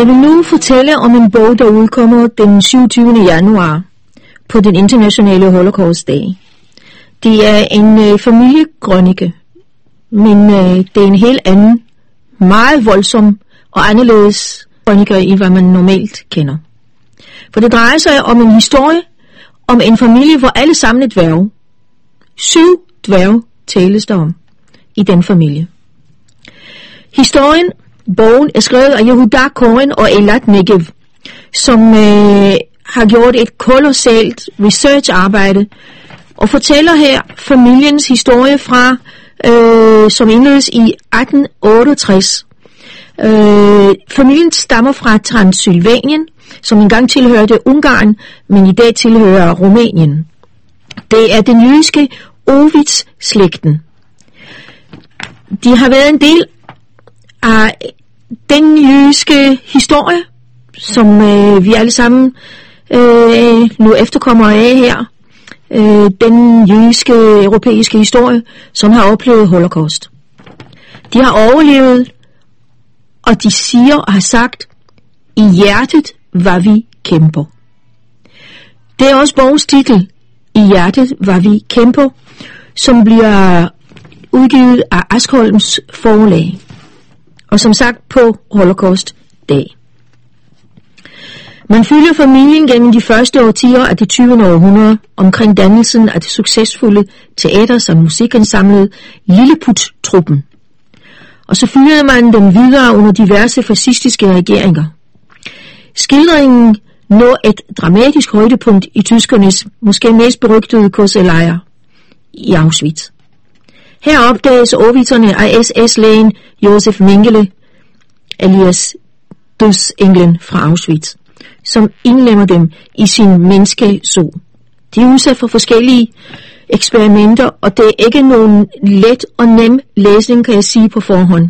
Jeg vil nu fortælle om en bog, der udkommer den syvogtyvende januar på den internationale Holocaust-dag. Det er en øh, familiekrønike, men øh, det er en helt anden, meget voldsom og anderledes krøniker i, hvad man normalt kender. For det drejer sig om en historie om en familie, hvor alle sammen er dværge. Syv dværge tales der om i den familie. Historien, bogen, er skrevet af Yehuda Cohen og Eilat Negev, som øh, har gjort et kolossalt researcharbejde og fortæller her familiens historie fra, øh, som indledes i atten otteogtres. Øh, familien stammer fra Transylvanien, som engang tilhørte Ungarn, men i dag tilhører Rumænien. Det er den jødiske Ovitz-slægten. De har været en del af den jødiske historie, som øh, vi alle sammen øh, nu efterkommer af her. Øh, den jødiske europæiske historie, som har oplevet Holocaust. De har overlevet, og de siger og har sagt, i hjertet var vi kæmper. Det er også bogens titel, i hjertet var vi kæmper, som bliver udgivet af Askholms forlag, og som sagt på Holocaust-dag. Man følger familien gennem de første årtier af det tyvende århundrede omkring dannelsen af det succesfulde teater som musikensamlede Lilleput-truppen. Og så følger man dem videre under diverse fascistiske regeringer. Skildringen når et dramatisk højdepunkt i tyskernes måske mest berygtede K Z-lejr i Auschwitz. Her opdages overvitserne af S S-lægen Josef Mengele, alias dødsenglen fra Auschwitz, som indlemmer dem i sin menneskeså. De er udsat for forskellige eksperimenter, og det er ikke nogen let og nem læsning, kan jeg sige på forhånd.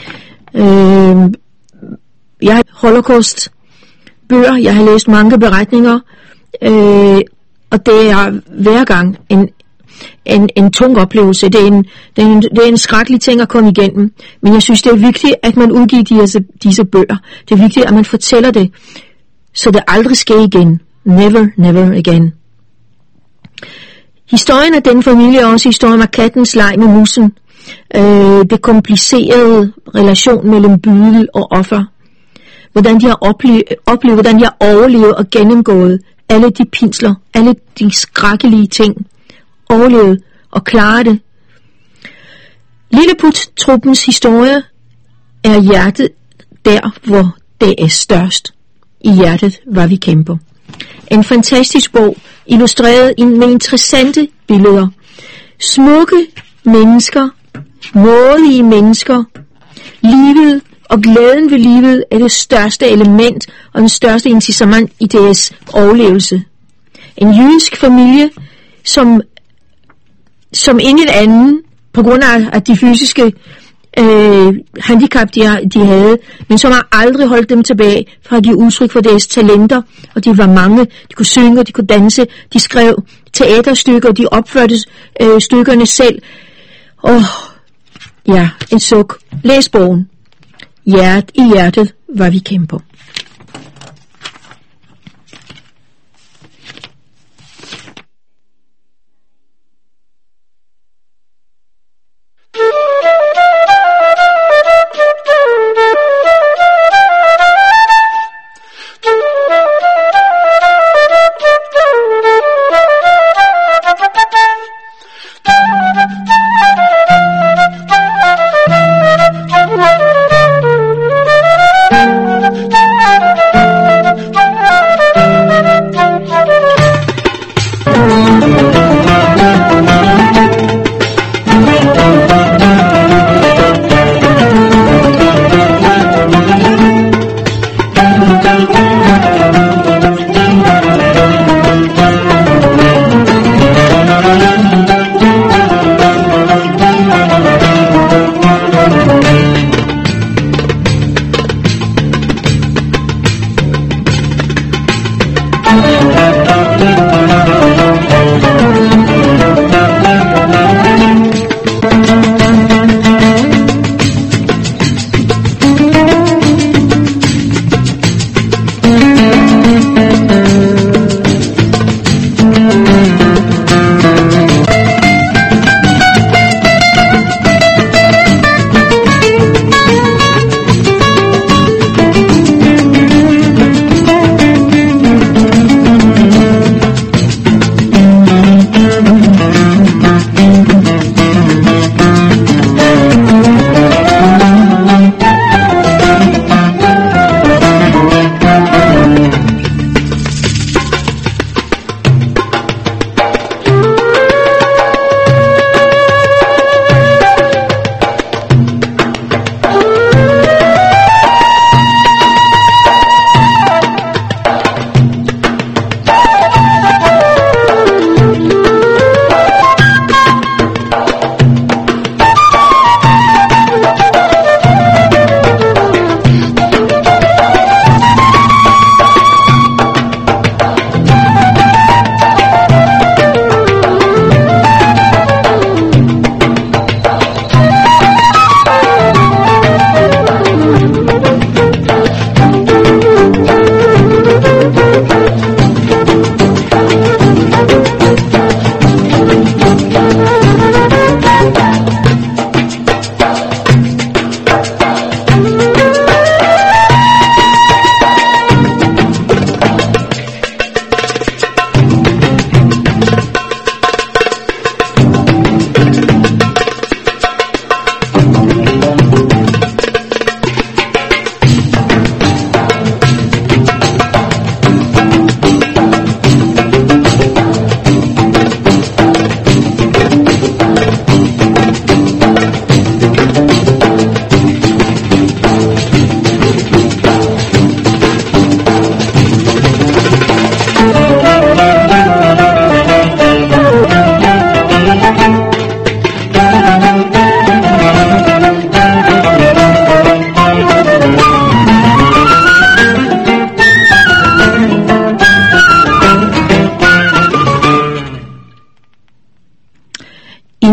Øh, jeg har Holocaust bøger, jeg har læst mange beretninger, øh, og det er hver gang en, en, en tung oplevelse. Det er en, det, er en, det er en skrækkelig ting at komme igennem, men jeg synes, det er vigtigt, at man udgiver disse, disse bøger. Det er vigtigt, at man fortæller det, så det aldrig sker igen. Never, never again. Historien af den familie er også historien af kattens leg med musen. Øh, det komplicerede relation mellem bydel og offer. Hvordan de har oplevet, oplevet, hvordan de har overlevet og gennemgået alle de pinsler, alle de skrækkelige ting. Overlevet og klaret det. Lilleput-truppens historie er hjertet der, hvor det er størst. I hjertet var vi kæmper. En fantastisk bog, illustreret med interessante billeder. Smukke mennesker, modige mennesker. Livet og glæden ved livet er det største element og den største incitament i deres overlevelse. En jødisk familie, som, som ingen anden, på grund af, af de fysiske øh, handicap, de, de havde, men som har aldrig holdt dem tilbage fra at give udtryk for deres talenter, og de var mange. De kunne synge, de kunne danse, de skrev teaterstykker, de opførte øh, stykkerne selv. Åh, ja, en suk. Læs bogen. Hjert, i hjertet var vi kæmper. Thank you.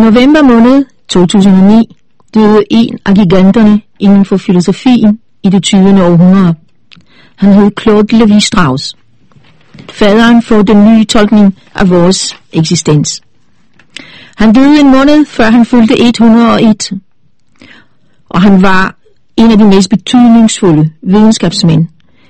november måned to tusind og ni døde en af giganterne inden for filosofien i det tyvende århundrede. Han hed Claude Lévi-Strauss, faderen for den nye tolkning af vores eksistens. Han døde en måned før han fyldte et hundrede og en, og han var en af de mest betydningsfulde videnskabsmænd.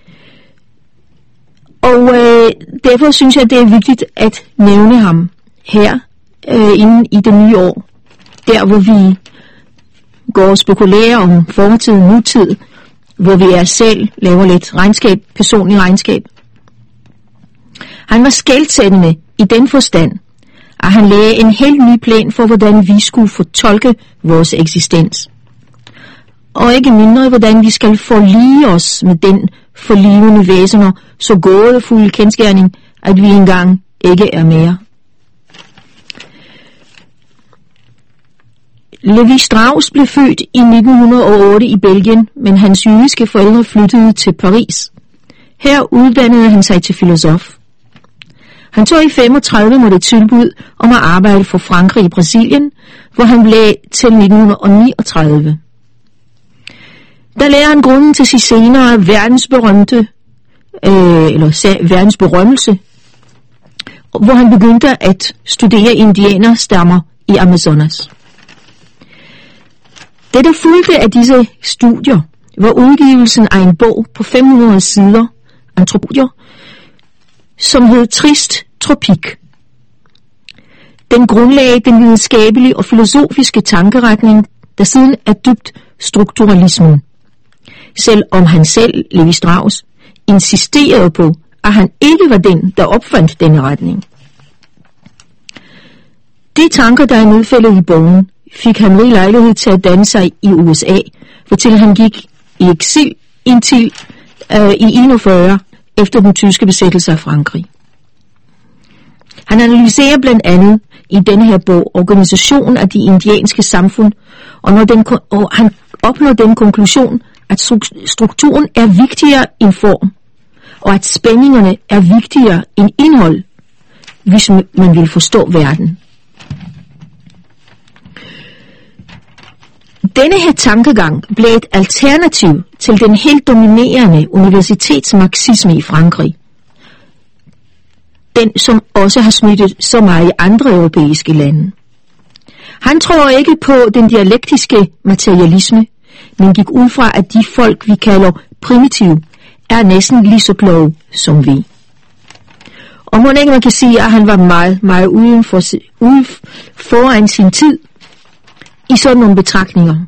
Og øh, derfor synes jeg, det er vigtigt at nævne ham her øh, inden i det nye år, der hvor vi går og spekulerer om fortid og nutid, hvor vi er selv laver lidt regnskab, personlig regnskab. Han var skelsættende i den forstand, at han lagde en helt ny plan for, hvordan vi skulle fortolke vores eksistens. Og ikke mindre, hvordan vi skal forlige os med den forlivende væsener, så gådefuld kendsgerning, at vi engang ikke er mere. Lévi-Strauss blev født i nitten hundrede og otte i Belgien, men hans jødiske forældre flyttede til Paris. Her uddannede han sig til filosof. Han tog i femogtredive mod et tilbud om at arbejde for Frankrig i Brasilien, hvor han blev til nitten niogtredive. Der lagde han grunden til sit senere verdensberømte, øh, eller verdensberømmelse, hvor han begyndte at studere indianerstammer i Amazonas. Det, der fulgte af disse studier, var udgivelsen af en bog på fem hundrede sider, antropodier, som hed Trist Tropik. Den grundlagde den videnskabelige og filosofiske tankeretning, der siden er dybt strukturalismen. Selvom han selv, Lévi-Strauss, insisterede på, at han ikke var den, der opfandt denne retning. De tanker, der er nedfældet i bogen, fik han rig lejlighed til at danne sig i U S A, hvortil han gik i eksil indtil øh, i enogfyrre efter den tyske besættelse af Frankrig. Han analyserer blandt andet i denne her bog organisationen af de indianske samfund, og, når den, og han opnår den konklusion, at strukturen er vigtigere end form, og at spændingerne er vigtigere end indhold, hvis man vil forstå verden. Denne her tankegang blev et alternativ til den helt dominerende universitetsmarxisme i Frankrig. Den, som også har smittet så meget i andre europæiske lande. Han tror ikke på den dialektiske materialisme, men gik ud fra, at de folk, vi kalder primitive, er næsten lige så kloge som vi. Og må ikke man kan sige, at han var meget, meget uden for, uden foran sin tid i sådan nogle betragtninger.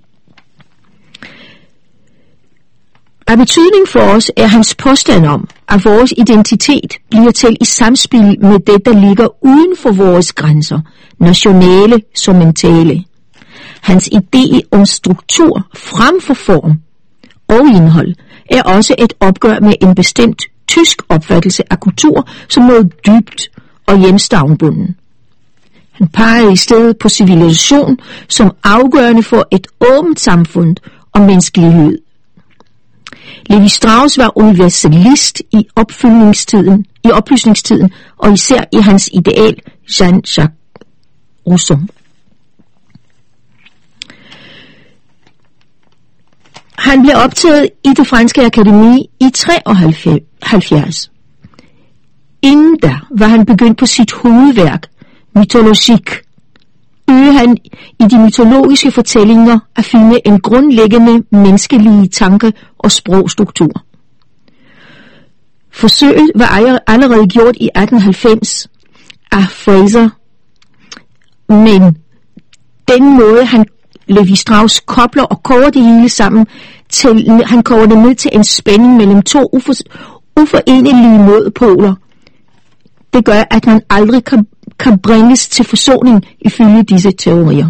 Af betydning for os er hans påstand om, at vores identitet bliver til i samspil med det, der ligger uden for vores grænser, nationale som mentale. Hans idé om struktur frem for form og indhold er også et opgør med en bestemt tysk opfattelse af kultur som noget dybt og hjemstavnbunden. Han peger i stedet på civilisation som afgørende for et åbent samfund og menneskelighed. Lévi-Strauss var universalist i opfyldningstiden, i oplysningstiden, og især i hans ideal Jean-Jacques Rousseau. Han blev optaget i det franske akademi i treoghalvfjerds. Inden da var han begyndt på sit hovedværk, Mythologique. Øge han i de mytologiske fortællinger at finde en grundlæggende menneskelige tanke- og sprogstruktur. Forsøget var allerede gjort i atten halvfems af Fraser, men den måde han Lévi-Strauss kobler og koger det hele sammen til, han koger det ned til en spænding mellem to ufor, uforenelige modpoler. Det gør, at man aldrig kan, kan bringes til forsoning ifølge disse teorier.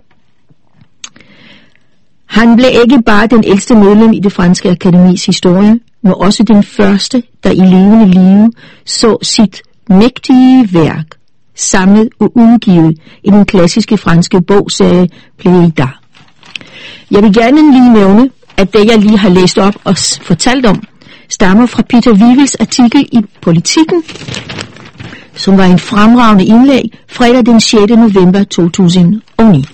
Han blev ikke bare den ældste medlem i det franske akademis historie, men også den første, der i levende live så sit mægtige værk samlet og udgivet i den klassiske franske bogserie Pléiade. Jeg vil gerne lige nævne, at det jeg lige har læst op og fortalt om, stammer fra Peter Wiewels artikel i Politiken som var en fremragende indlæg fredag den sjette november to tusind og ni.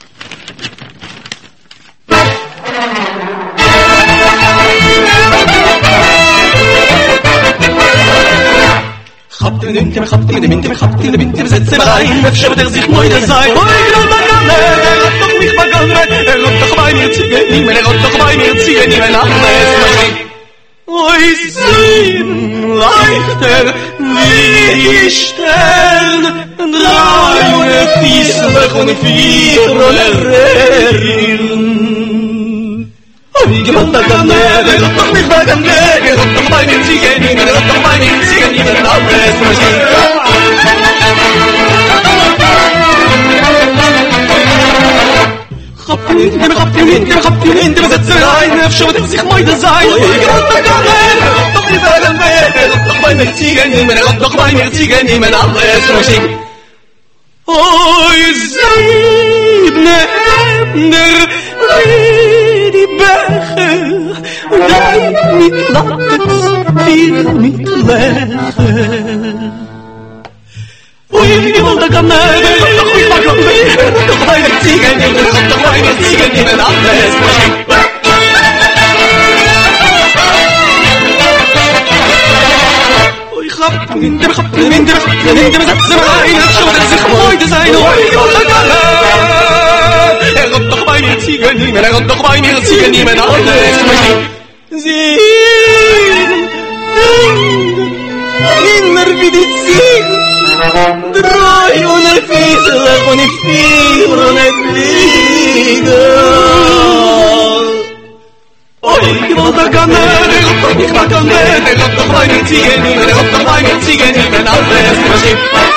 خبط انت خبط انت انت خبط انت انت بزت معاي نفش بتغزيك مويد زاي وي قلبك انا غطك مخ بقلبك غطك باي مرتيني من غطك باي مرتيني من احمد وي سين لايختر wie stern drei und fies und vier rollerin oi gewalt da kann der doch nicht wagen der doch bei mir ziehen in der doch bei mir ziehen in der alles خبطين انت خبطين انت خبطين انت بس عين في شو تمسك مي دزاين قلت كمان طقني بالم طق باي مرتيجني من طق باي مرتيجني من الله يسمشي اوي زيدنا نر ويدي باخر وداي متلطت في متلاخر ويلي قلت كمان طقني بالم طق باي مرتيجني من طق باي مرتيجني من الله يسمشي خبط انت خبط انت خبط انت بس معاي شو تزخ موي دزاين وي غطق باي تيجني من غطق باي تيجني من الله زين من نرفدي زين دراي ونرفيس لغني في ونفيد oi volta canere mi fa canere lo fai mi tieni me lo fai mi tieni me na festa così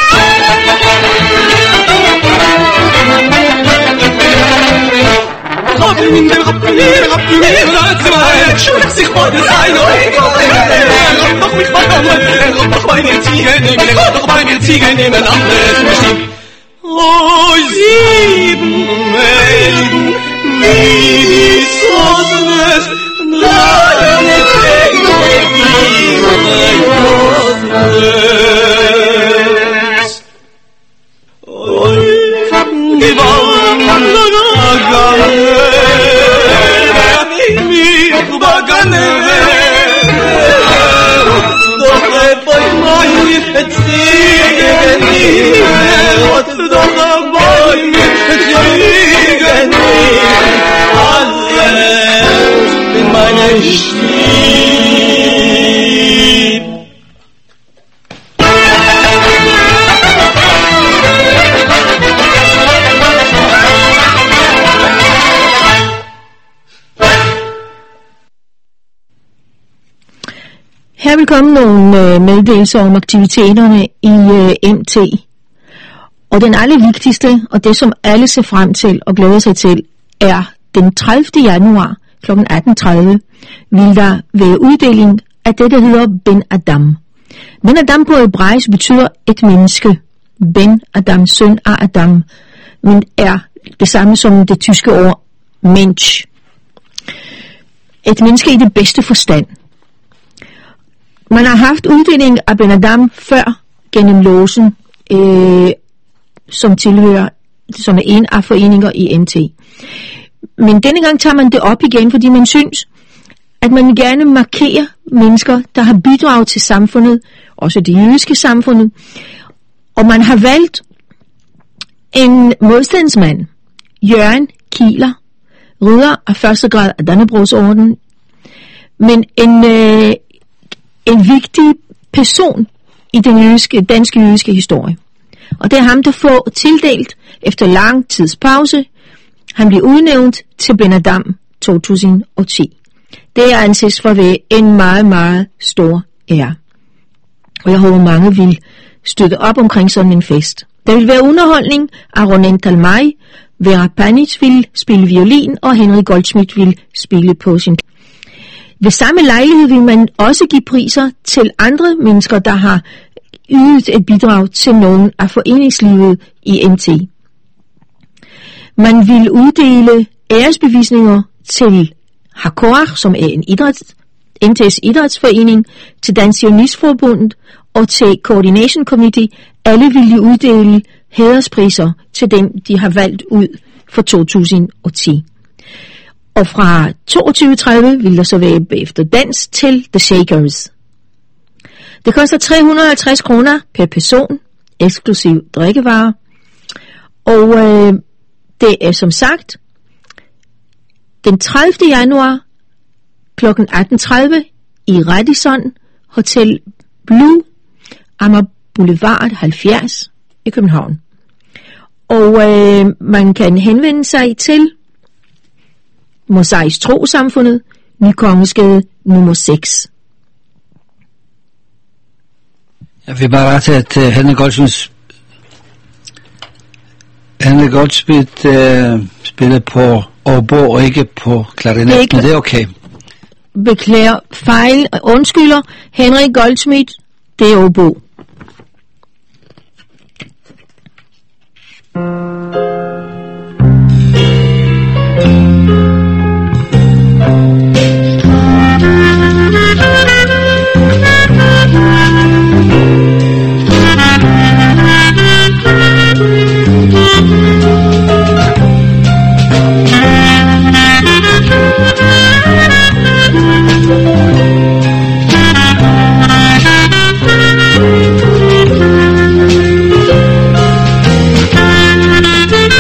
خاطر من دم خبطني خبطني رات ما شو نفسي خبط زايد oi غطخ مي خبطني غطخ باي مي تيجني من غطخ باي مي تيجني من الله ماشي oi sieben melden wie die Sosnes Nein, ich Her vil komme nogle øh, meddelelser om aktiviteterne i øh, M T. Og den allervigtigste, og det som alle ser frem til og glæder sig til, er den tredivte januar kl atten tredive vil der være uddeling af det, der hedder Ben Adam. Ben Adam på hebraisk betyder et menneske. Ben Adam, søn af Adam, men er det samme som det tyske ord Mensch. Et menneske i det bedste forstand. Man har haft uddeling af Ben Adam før gennem låsen, øh, som tilhører, som er en af foreninger i M T. Men denne gang tager man det op igen, fordi man synes, at man vil gerne markere mennesker, der har bidraget til samfundet, også det jødiske samfundet. Og man har valgt en modstandsmand, Jørgen Kieler, ridder af første grad af Dannebrogsorden, men en, øh, en vigtig person i den jødiske, danske jødiske historie. Og det er ham, der får tildelt efter lang tids pause. Han bliver udnævnt til Ben Adam to tusind og ti. Det er anses for at være en meget, meget stor ære. Og jeg håber, mange vil støtte op omkring sådan en fest. Der vil være underholdning af Ronen Talmai, Vera Panic vil spille violin, og Henrik Goldschmidt vil spille på sin. Ved samme lejlighed vil man også give priser til andre mennesker, der har ydet et bidrag til nogen af foreningslivet i M T. Man vil uddele æresbevisninger til Hakoach, som er en idræts, M T's idrætsforening, til Dansk Zionistforbundet og til Coordination Committee. Alle ville uddele hæderspriser til dem, de har valgt ud for to tusind og ti. Og fra toogtyve tredive vil der så være efter dans til The Shakers. Det koster tre hundrede og halvtreds kroner per person, eksklusiv drikkevarer. Og øh, det er som sagt den tredivte januar klokken atten tredive i Radisson Hotel Blue, Amager Boulevard halvfjerds i København. Og øh, man kan henvende sig til Mosaisk Trosamfundet, Nykongensgade nummer seks. Jeg vil bare rette, at uh, Henrik Goldsmith Henrik Goldsmith uh, spiller på obo og ikke på klarinet, det men det er okay. Beklager fejl, undskylder, Henrik Goldsmith, det er obo. Thank you.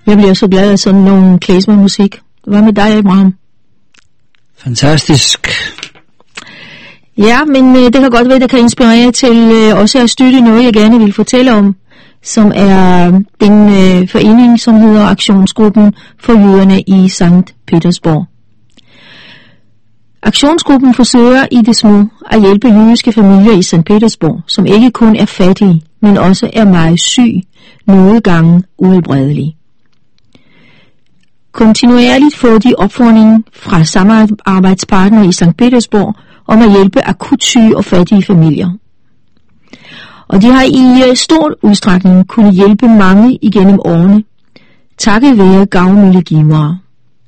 Jeg bliver så glad af sådan nogle klezmer-musik. Hvad med dig, Abraham? Fantastisk. Ja, men øh, det kan godt være, det kan inspirere til øh, også at støtte noget, jeg gerne vil fortælle om, som er den øh, forening, som hedder Aktionsgruppen for jøderne i Sankt Petersborg. Aktionsgruppen forsøger i det små at hjælpe jødiske familier i Sankt Petersborg, som ikke kun er fattige, men også er meget syge, nogle gange uhelbredelige. Kontinuerligt får de opfordring fra samarbejdspartnere i Sankt Petersborg om at hjælpe akut syge og fattige familier. Og de har i uh, stor udstrækning kunnet hjælpe mange igennem årene, takket være gavmilde givere.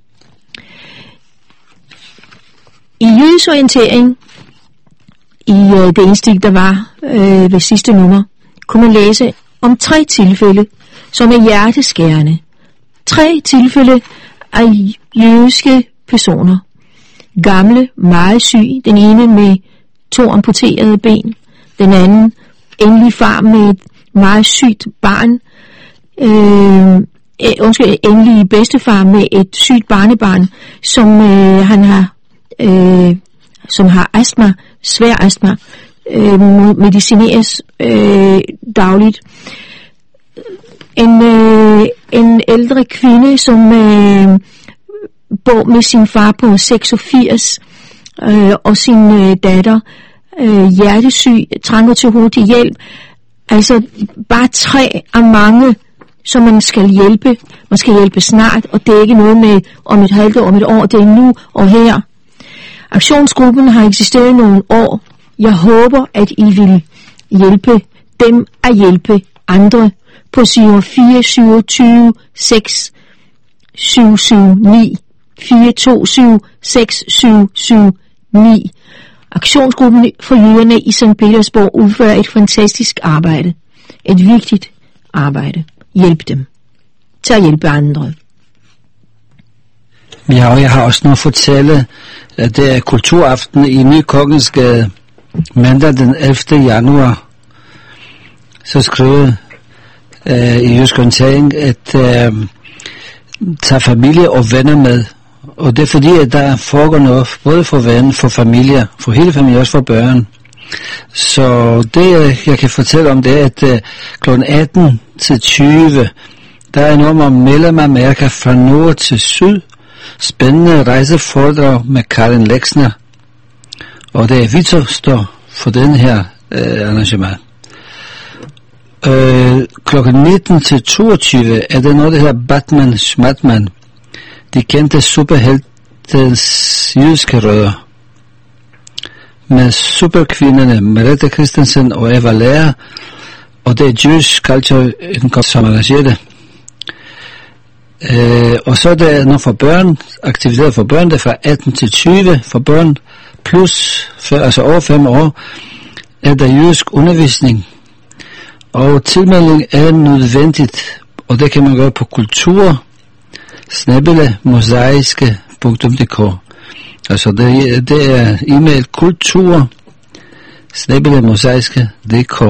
I jødisk orientering, i uh, det indstik, der var uh, ved sidste nummer, kunne man læse om tre tilfælde, som er hjerteskærende. Tre tilfælde af jødiske personer. Gamle, meget syg, den ene med to amputerede ben, den anden endelig far med et meget sygt barn, øh, undskyld, endelig bedstefar med et sygt barnebarn, som øh, han har, øh, som har astma, svær astma, øh, medicineres øh, dagligt. En, øh, en ældre kvinde, som øh, bor med sin far på seksogfirs øh, og sin øh, datter, øh, hjertesyg, trænger til hurtig hjælp. Altså bare tre af mange, som man skal hjælpe. Man skal hjælpe snart, og det er ikke noget med om et halvt år, om et år, det er nu og her. Aktionsgruppen har eksisteret nogle år. Jeg håber, at I vil hjælpe dem at hjælpe andre på syv fire syv to seks syv syv ni fire to syv seks syv syv ni. Aktionsgruppen for jøderne i Sankt Petersborg udfører et fantastisk arbejde. Et vigtigt arbejde. Hjælp dem til at hjælpe andre. Ja, og jeg har også noget at fortælle, at det er kulturaften i Ny Kongensgade mandag den ellevte januar. Så skriver øh, i jødisk orientering, at øh, tage familie og venner med. Og det er fordi, at der foregår noget, både for venner, for familier, for hele familien, også for børn. Så det, jeg kan fortælle om, det er, at uh, klokken atten til tyve, der er noget om mellem Amerika fra nord til syd. Spændende rejseforedrag med Karen Lexner. Og det er Vito, står for den her uh, arrangement. Uh, klokken nitten til toogtyve er det noget, der hedder Batman Schmatman. De kendte superheltens jødiske rødder. Med superkvinderne Merete Christensen og Eva Lea, og det er Jewish Culture, som arrangerer det. Øh, og så er der noget for børn, aktiviteter for børn, det er fra atten til tyve for børn, plus, for, altså over fem år, er der jødisk undervisning. Og tilmelding er nødvendigt, og det kan man gøre på kultur, snabel-a mosaiske punktum d k. Altså det, det er e-mail kultur snabel-a mosaiske punktum d k.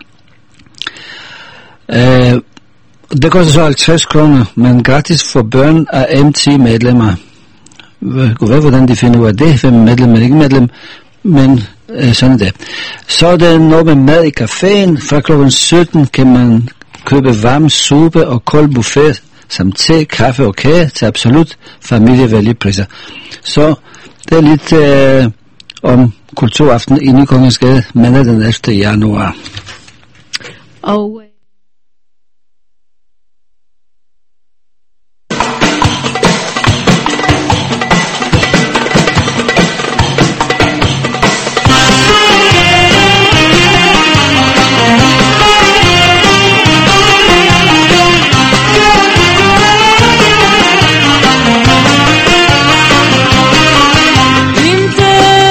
Uh, det koster så halvtreds kroner, men gratis for børn af M T-medlemmer. Gå ved, hvordan de finder ud af det, hvem er medlem eller ikke medlem, men uh, sådan er det. Så er der noget med mad i caféen. Fra klokken sytten kan man købe varm suppe og kold buffet, samt te, kaffe og kage til absolut familievældige priser. Så det er lidt øh, om kulturaften i Ny Kongensgade mandag den ellevte januar. Og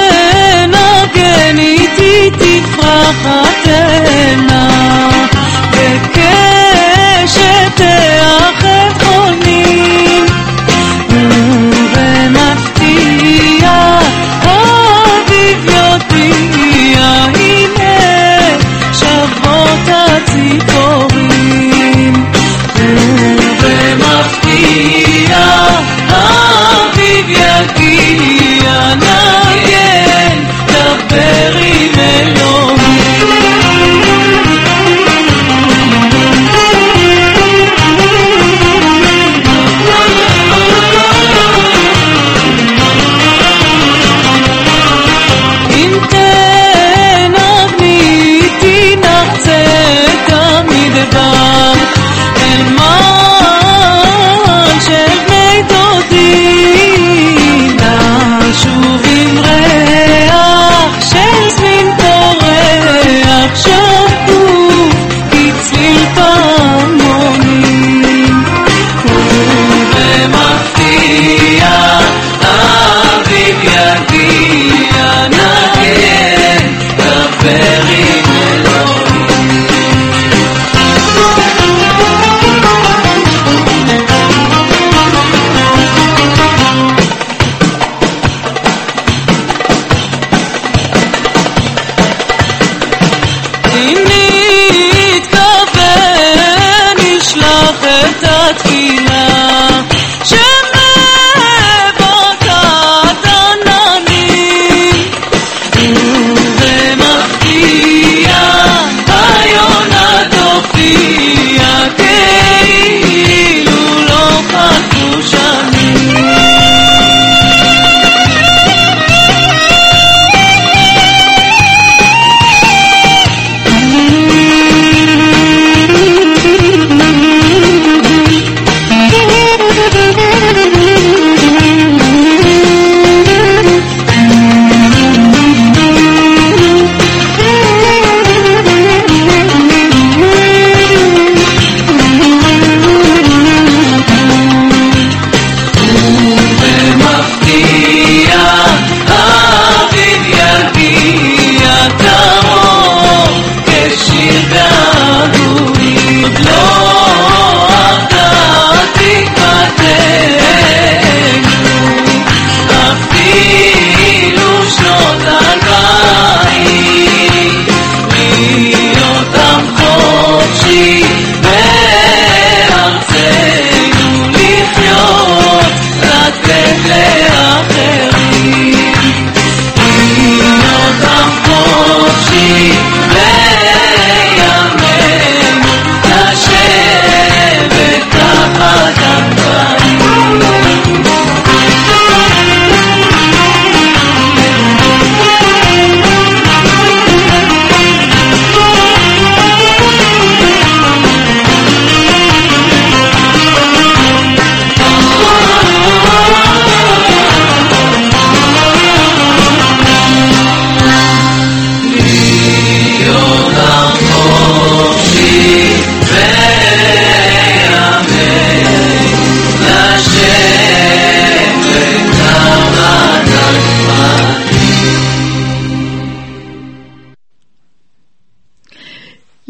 חתנה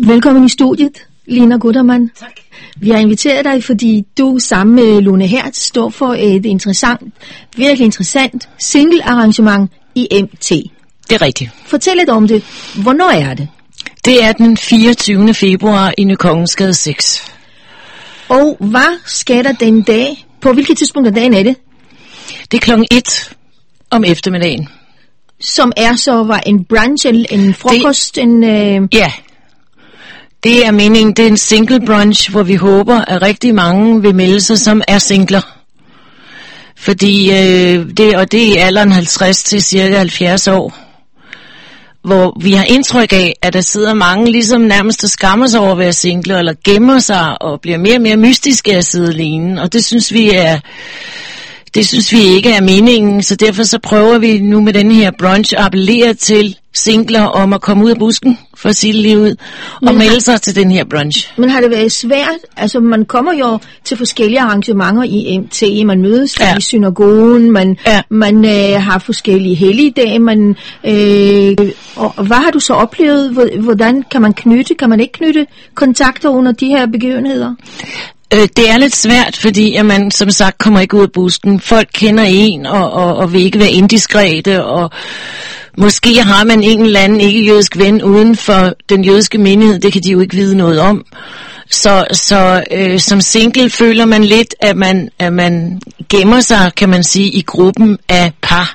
Velkommen i studiet, Lina Guttermann. Tak. Vi har inviteret dig, fordi du sammen med Lone Hertz står for et interessant, virkelig interessant single-arrangement i M T. Det er rigtigt. Fortæl lidt om det. Hvornår er det? Det er den fireogtyvende februar i Ny Kongensgade seks. Og hvad sker der den dag? På hvilket tidspunkt af dagen er det? Det er klokken et om eftermiddagen. Som er så var en brunch, en, en frokost, det, en... Øh... Ja. Det er meningen, det er en single brunch, hvor vi håber, at rigtig mange vil melde sig, som er singler. Fordi, øh, det, og det er i alderen halvtreds til cirka halvfjerds år, hvor vi har indtryk af, at der sidder mange ligesom nærmest og skammer sig over at være singler, eller gemmer sig og bliver mere og mere mystiske at sidde alene. Og det synes vi er... Det synes vi ikke er meningen, så derfor så prøver vi nu med den her brunch at appellere til singler om at komme ud af busken, for at sige det lige ud, og men melde har, sig til den her brunch. Men har det været svært? Altså man kommer jo til forskellige arrangementer i M T, man mødes ja. i synagogen, man, ja. man øh, har forskellige helligdage, man, øh, og, og hvad har du så oplevet? Hvordan kan man knytte, kan man ikke knytte kontakter under de her begivenheder? Øh, det er lidt svært, fordi at man som sagt kommer ikke ud af busken. Folk kender en og, og, og vil ikke være indiskrete, og måske har man en eller anden ikke-jødisk ven uden for den jødiske menighed. Det kan de jo ikke vide noget om. Så, så øh, som single føler man lidt, at man, at man gemmer sig, kan man sige, i gruppen af par.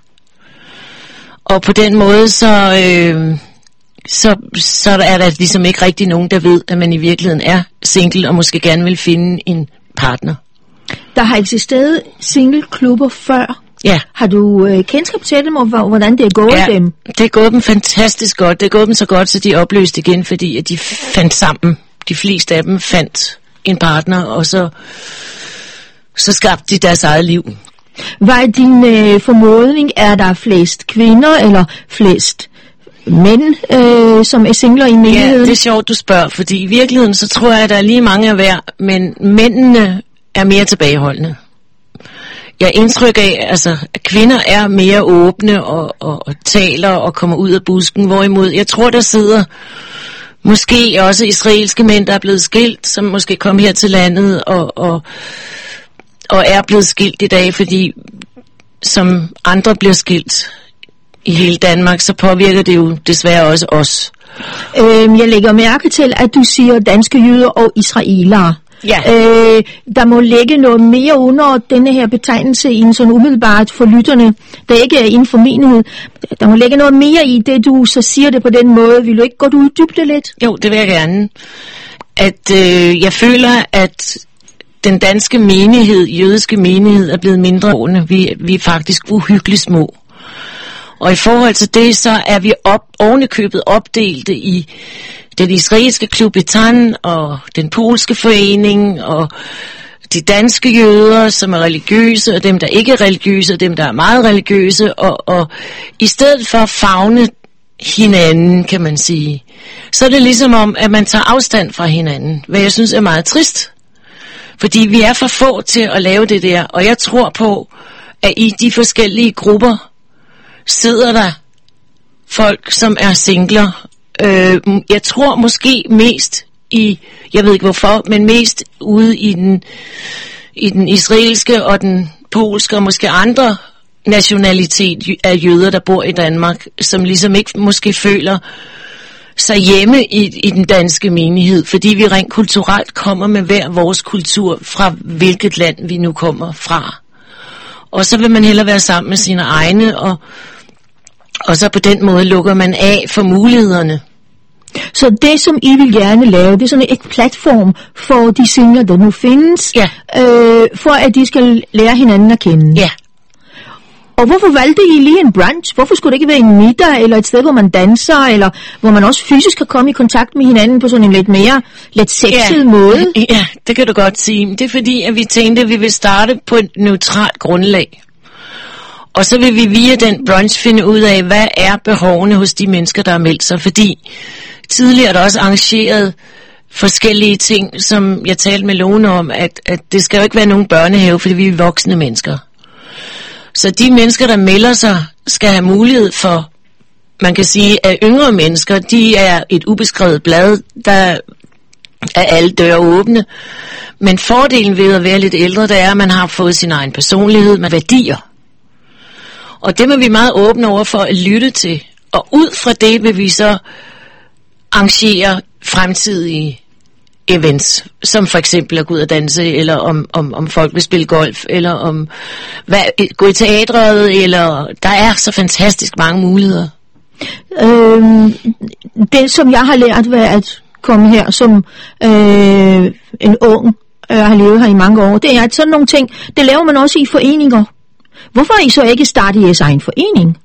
Og på den måde så... Øh, Så, så er der ligesom ikke rigtig nogen, der ved, at man i virkeligheden er single, og måske gerne vil finde en partner. Der har eksisteret singleklubber før. Ja. Har du øh, kendskab til dem, og hvordan det er gået ja, dem? det er gået dem fantastisk godt. Det er gået dem så godt, så de er opløst igen, fordi at de fandt sammen. De fleste af dem fandt en partner, og så, så skabte de deres eget liv. Hvad er din øh, formodning? Er der flest kvinder, eller flest mænd, øh, som er singler i menigheden? Ja, det er sjovt, du spørger, fordi i virkeligheden, så tror jeg, at der er lige mange af hver, men mændene er mere tilbageholdende. Jeg har indtryk af, altså, at kvinder er mere åbne og, og, og taler og kommer ud af busken, hvorimod jeg tror, der sidder måske også israelske mænd, der er blevet skilt, som måske kom her til landet og, og, og er blevet skilt i dag, fordi som andre bliver skilt i hele Danmark, så påvirker det jo desværre også os. Øhm, jeg lægger mærke til, at du siger danske jøder og israelere. Ja. Øh, der må ligge noget mere under denne her betegnelse i en sådan umiddelbart for lytterne, der ikke er inden for menighed. Der må ligge noget mere i det, du så siger det på den måde. Vil du ikke godt uddybe det lidt? Jo, det vil jeg gerne. At øh, jeg føler, at den danske menighed, jødiske menighed, er blevet mindre ordne. Vi, vi er faktisk uhyggeligt små. Og i forhold til det, så er vi op, ovenikøbet opdelte i den israelske klub Betan og den polske forening og de danske jøder, som er religiøse, og dem, der ikke er religiøse, og dem, der er meget religiøse. Og, og i stedet for at favne hinanden, kan man sige, så er det ligesom om, at man tager afstand fra hinanden, hvad jeg synes er meget trist. Fordi vi er for få til at lave det der, og jeg tror på, at i de forskellige grupper sidder der folk, som er singler. Øh, jeg tror måske mest i, jeg ved ikke hvorfor, men mest ude i den, i den israelske og den polske og måske andre nationalitet af jøder, der bor i Danmark, som ligesom ikke måske føler sig hjemme i, i den danske menighed, fordi vi rent kulturelt kommer med hver vores kultur fra hvilket land vi nu kommer fra. Og så vil man hellere være sammen med sine egne, og, og så på den måde lukker man af for mulighederne. Så det, som I vil gerne lave, det er sådan et platform for de singler, der nu findes, ja. øh, for at de skal lære hinanden at kende. Ja. Og hvorfor valgte I lige en brunch? Hvorfor skulle det ikke være en middag, eller et sted, hvor man danser, eller hvor man også fysisk kan komme i kontakt med hinanden på sådan en lidt mere, lidt sexet ja. måde? Ja, det kan du godt sige. Det er fordi, at vi tænkte, at vi vil starte på et neutralt grundlag. Og så vil vi via den brunch finde ud af, hvad er behovene hos de mennesker, der har meldt sig. Fordi tidligere er der også arrangeret forskellige ting, som jeg talte med Lone om, at, at det skal jo ikke være nogen børnehave, fordi vi er voksne mennesker. Så de mennesker, der melder sig, skal have mulighed for man kan sige, at yngre mennesker, de er et ubeskrevet blad, der er alle døre åbne. Men fordelen ved at være lidt ældre, det er, at man har fået sin egen personlighed med værdier. Og det må vi meget åbne over for at lytte til. Og ud fra det vil vi så arrangere fremtidige events, som for eksempel at gå ud og danse, eller om, om, om folk vil spille golf, eller om hvad, gå i teatret, eller der er så fantastisk mange muligheder. Øhm, det som jeg har lært ved at komme her som øh, en ung, øh, har levet her i mange år, det er at sådan nogle ting, det laver man også i foreninger. Hvorfor har I så ikke startet jeres egen forening?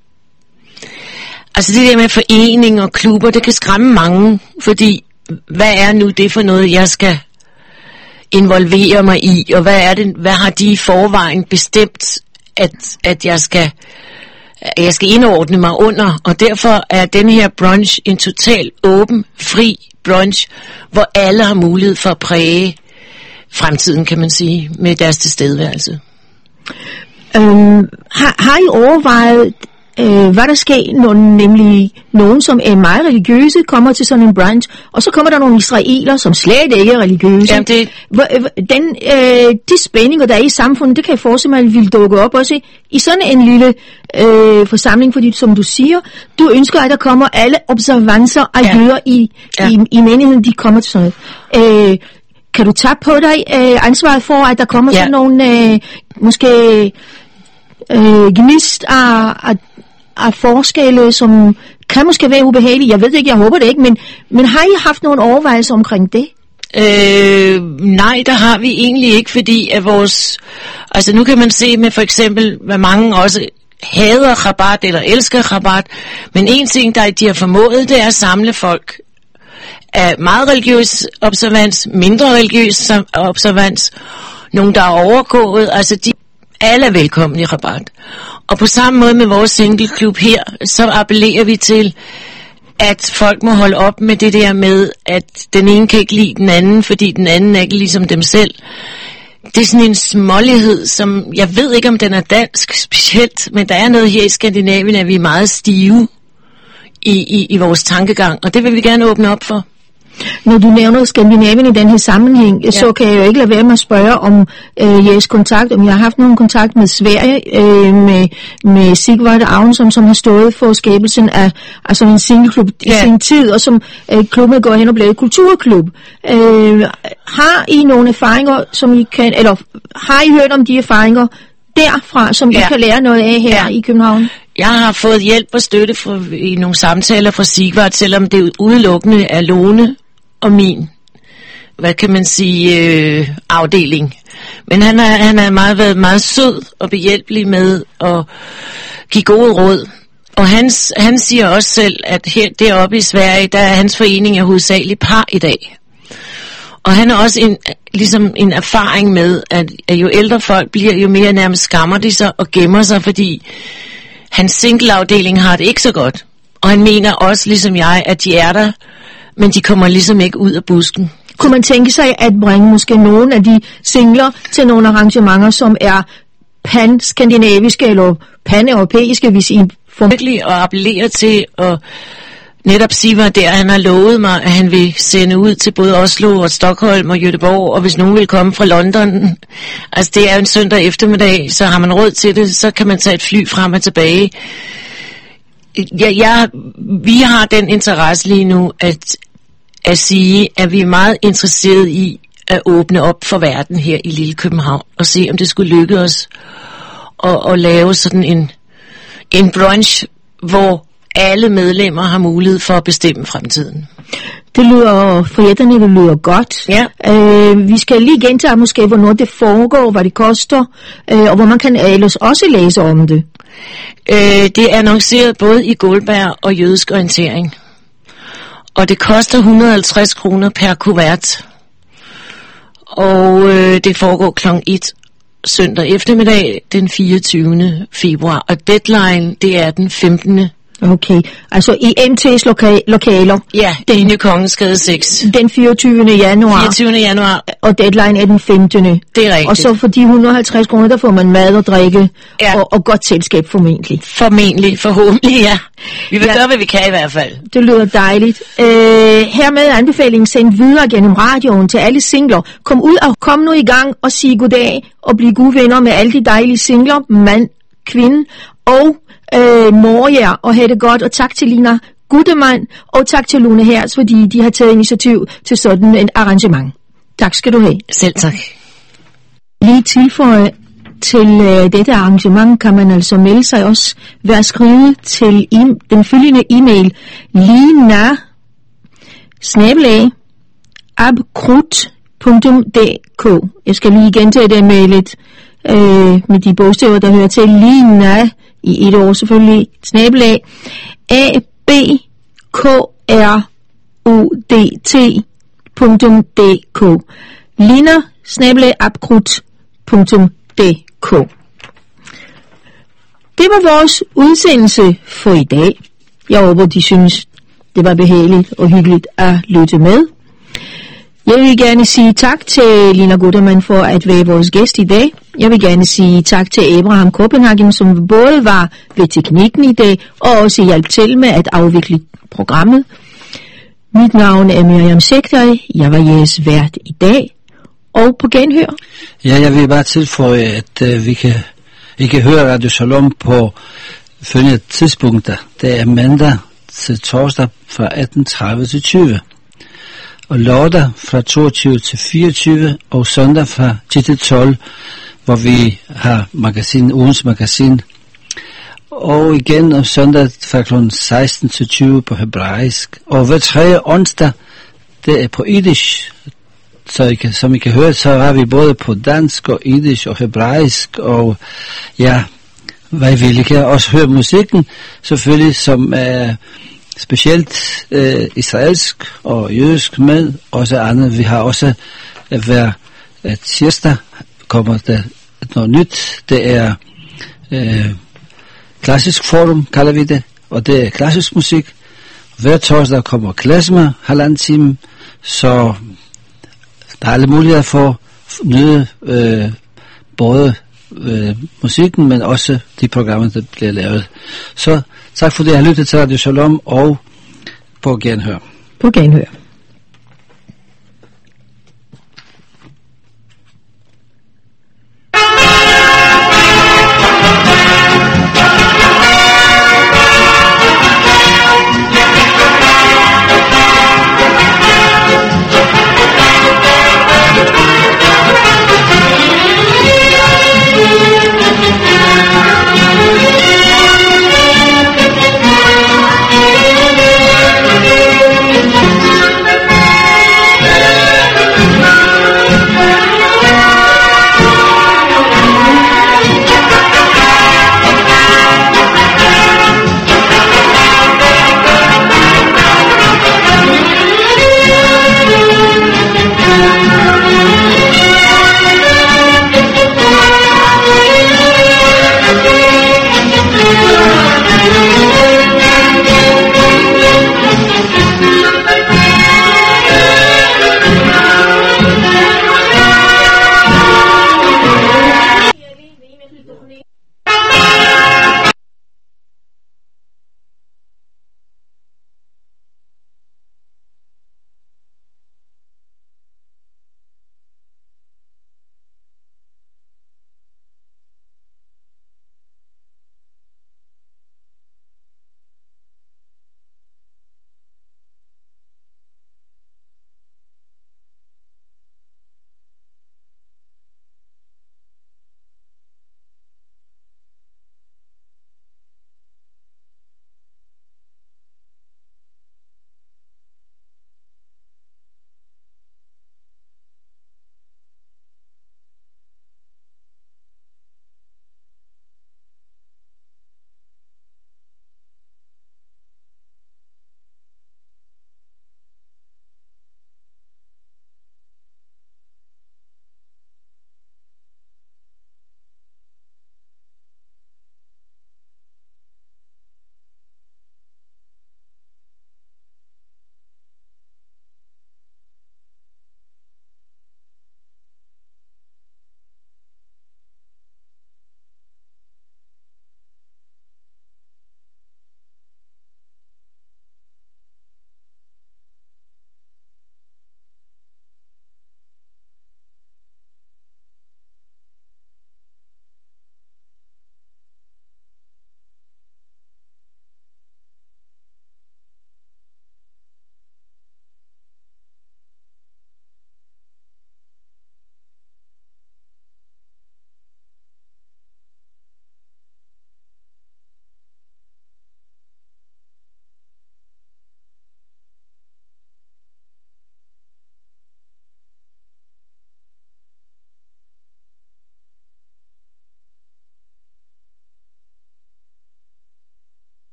Altså det der med forening og klubber, det kan skræmme mange, fordi hvad er nu det for noget, jeg skal involvere mig i, og hvad er det, hvad har de i forvejen bestemt, at, at jeg skal jeg skal indordne mig under, og derfor er den her brunch en total åben, fri brunch, hvor alle har mulighed for at præge fremtiden, kan man sige, med deres tilstedeværelse. Øhm, har, har I overvejet, øh, hvad der sker, når nemlig nogen, som er meget religiøse, kommer til sådan en brunch, og så kommer der nogle israeler, som slet ikke er religiøse. Jamen det... Den, øh, de spændinger, der er i samfundet, det kan jeg forestille mig, at vil dukke op også i sådan en lille øh, forsamling, fordi som du siger, du ønsker, at der kommer alle observancer af ja. jøder i, ja. i, i menigheden, de kommer til sådan noget. Øh, kan du tage på dig øh, ansvaret for, at der kommer ja. sådan nogle, øh, måske øh, gnist af, af, af forskelle, som kan måske være ubehagelige? Jeg ved ikke, jeg håber det ikke, men, men har I haft nogle overvejelser omkring det? Øh, nej, der har vi egentlig ikke, fordi at vores, altså nu kan man se med for eksempel, hvad mange også hader Chabad eller elsker Chabad, men en ting, der de har formået, det er at samle folk af meget religiøs observans, mindre religiøs observans, nogen der er overgået, altså de alle er velkomne i Chabad. Og på samme måde med vores singleklub her, så appellerer vi til, at folk må holde op med det der med, at den ene kan ikke lide den anden, fordi den anden er ikke ligesom dem selv. Det er sådan en smålighed, som jeg ved ikke, om den er dansk specielt, men der er noget her i Skandinavien, at vi er meget stive i, i, i vores tankegang, og det vil vi gerne åbne op for. Når du nævner Skandinavien i den her sammenhæng, ja. så kan jeg jo ikke lade være med at spørge om øh, jeres kontakt, om jeg har haft nogen kontakt med Sverige, øh, med, med Sigvard Agnesson, som har stået for skabelsen af, af sådan en singleklub ja. i sin tid, og som øh, klubben går hen og bliver et kulturklub. Øh, har I nogle erfaringer, som I kan, eller har I hørt om de erfaringer derfra, som ja. I kan lære noget af her ja. i København? Jeg har fået hjælp og støtte fra, i nogle samtaler fra Sigvard, selvom det udelukkende er Lone og min, hvad kan man sige, øh, afdeling. Men han har han er meget været meget sød og behjælpelig med at give gode råd. Og hans, han siger også selv, at her deroppe i Sverige, der er hans forening er hovedsageligt par i dag. Og han har også en, ligesom en erfaring med, at, at jo ældre folk bliver, jo mere nærmest skammer de sig og gemmer sig, fordi hans singleafdeling har det ikke så godt. Og han mener også, ligesom jeg, at de er der, men de kommer ligesom ikke ud af busken. Kunne man tænke sig at bringe måske nogle af de singler til nogle arrangementer, som er pan-skandinaviske eller pan-europæiske, hvis I får... Virkelig at appellere til at netop sige, hvad der han har lovet mig, at han vil sende ud til både Oslo og Stockholm og Göteborg, og hvis nogen vil komme fra London, altså det er jo en søndag eftermiddag, så har man råd til det, så kan man tage et fly frem og tilbage. Ja, jeg, vi har den interesse lige nu, at, at sige, at vi er meget interesserede i at åbne op for verden her i lille København, og se om det skulle lykke os at, at lave sådan en, en brunch, hvor alle medlemmer har mulighed for at bestemme fremtiden. Det lyder forjætterne, det lyder godt. Ja. Øh, vi skal lige gentage måske, hvornår det foregår, hvad det koster, øh, og hvor man kan ellers også læse om det. Øh, det er annonceret både i Goldberg og Jødisk Orientering. Og det koster et hundrede og halvtreds kroner per kuvert. Og øh, det foregår klokken et søndag eftermiddag den fireogtyvende februar. Og deadline, det er den femtende Okay, altså i M T's loka- lokaler. Ja, Den- i Nye Kongensgade seks. Den fireogtyvende januar. fireogtyvende januar. Og deadline er den femtende. Det er rigtigt. Og så for de et hundrede og halvtreds kroner, der får man mad og drikke, Ja. og, og godt selskab formentlig. Formentlig, forhåbentlig, ja. Vi vil Ja. gøre, hvad vi kan i hvert fald. Det lyder dejligt. Øh, hermed er anbefalingen sendt videre gennem radioen til alle singler. Kom ud og kom nu i gang og sig goddag og bliv gode venner med alle de dejlige singler, mand, kvinde og øh, mor jer, og have det godt. Og tak til Lina Gudemann og tak til Lone Hertz, fordi de har taget initiativ til sådan en arrangement. Tak skal du have. Selv tak. Lige tilføje til øh, dette arrangement kan man altså melde sig også ved at skrive til e- den følgende e-mail lina snabel-a abkrut punktum d k. Jeg skal lige gentage det med lidt øh, med de bogstaver, der hører til. Lina i et ord selvfølgelig. Snabel-a a b k r o d t punktum d k. Lina snabel-a abkrut punktum d k. Det var vores udsendelse for i dag. Jeg håber, de synes, det var behageligt og hyggeligt at lytte med. Jeg vil gerne sige tak til Lina Gudemann for at være vores gæst i dag. Jeg vil gerne sige tak til Abraham Copenhagen, som både var ved teknikken i dag, og også hjalp til med at afvikle programmet. Mit navn er Miriam Sekter. Jeg var jeres vært i dag. Og på genhør. Ja, jeg vil bare tilføje, at øh, vi kan, I kan høre Radio Shalom på følgende tidspunkter. Det er mandag til torsdag fra atten tredive til tyve. Og lørdag fra toogtyve til fireogtyve, og søndag fra ti til tolv, hvor vi har magasin, ugens magasin. Og igen om søndag fra klokken seksten til tyve på hebraisk. Og hver tredje onsdag, det er på Yiddish. Så I kan, som I kan høre, så har vi både på dansk og Yiddish og hebraisk. Og ja, hvad vil I kan også høre musikken, selvfølgelig, som er specielt øh, israelsk og jødisk med, også andet. Vi har også øh, hver øh, tirsdag kommer der noget nyt. Det er øh, klassisk forum, kalder vi det, og det er klassisk musik. Hver torsdag kommer klezmer, halvanden time, så der er alle muligheder for at nyde øh, både øh, musikken, men også de programmer, der bliver lavet. Så tak for det, jeg har lyttet til Radio Shalom, og på genhør. På genhør.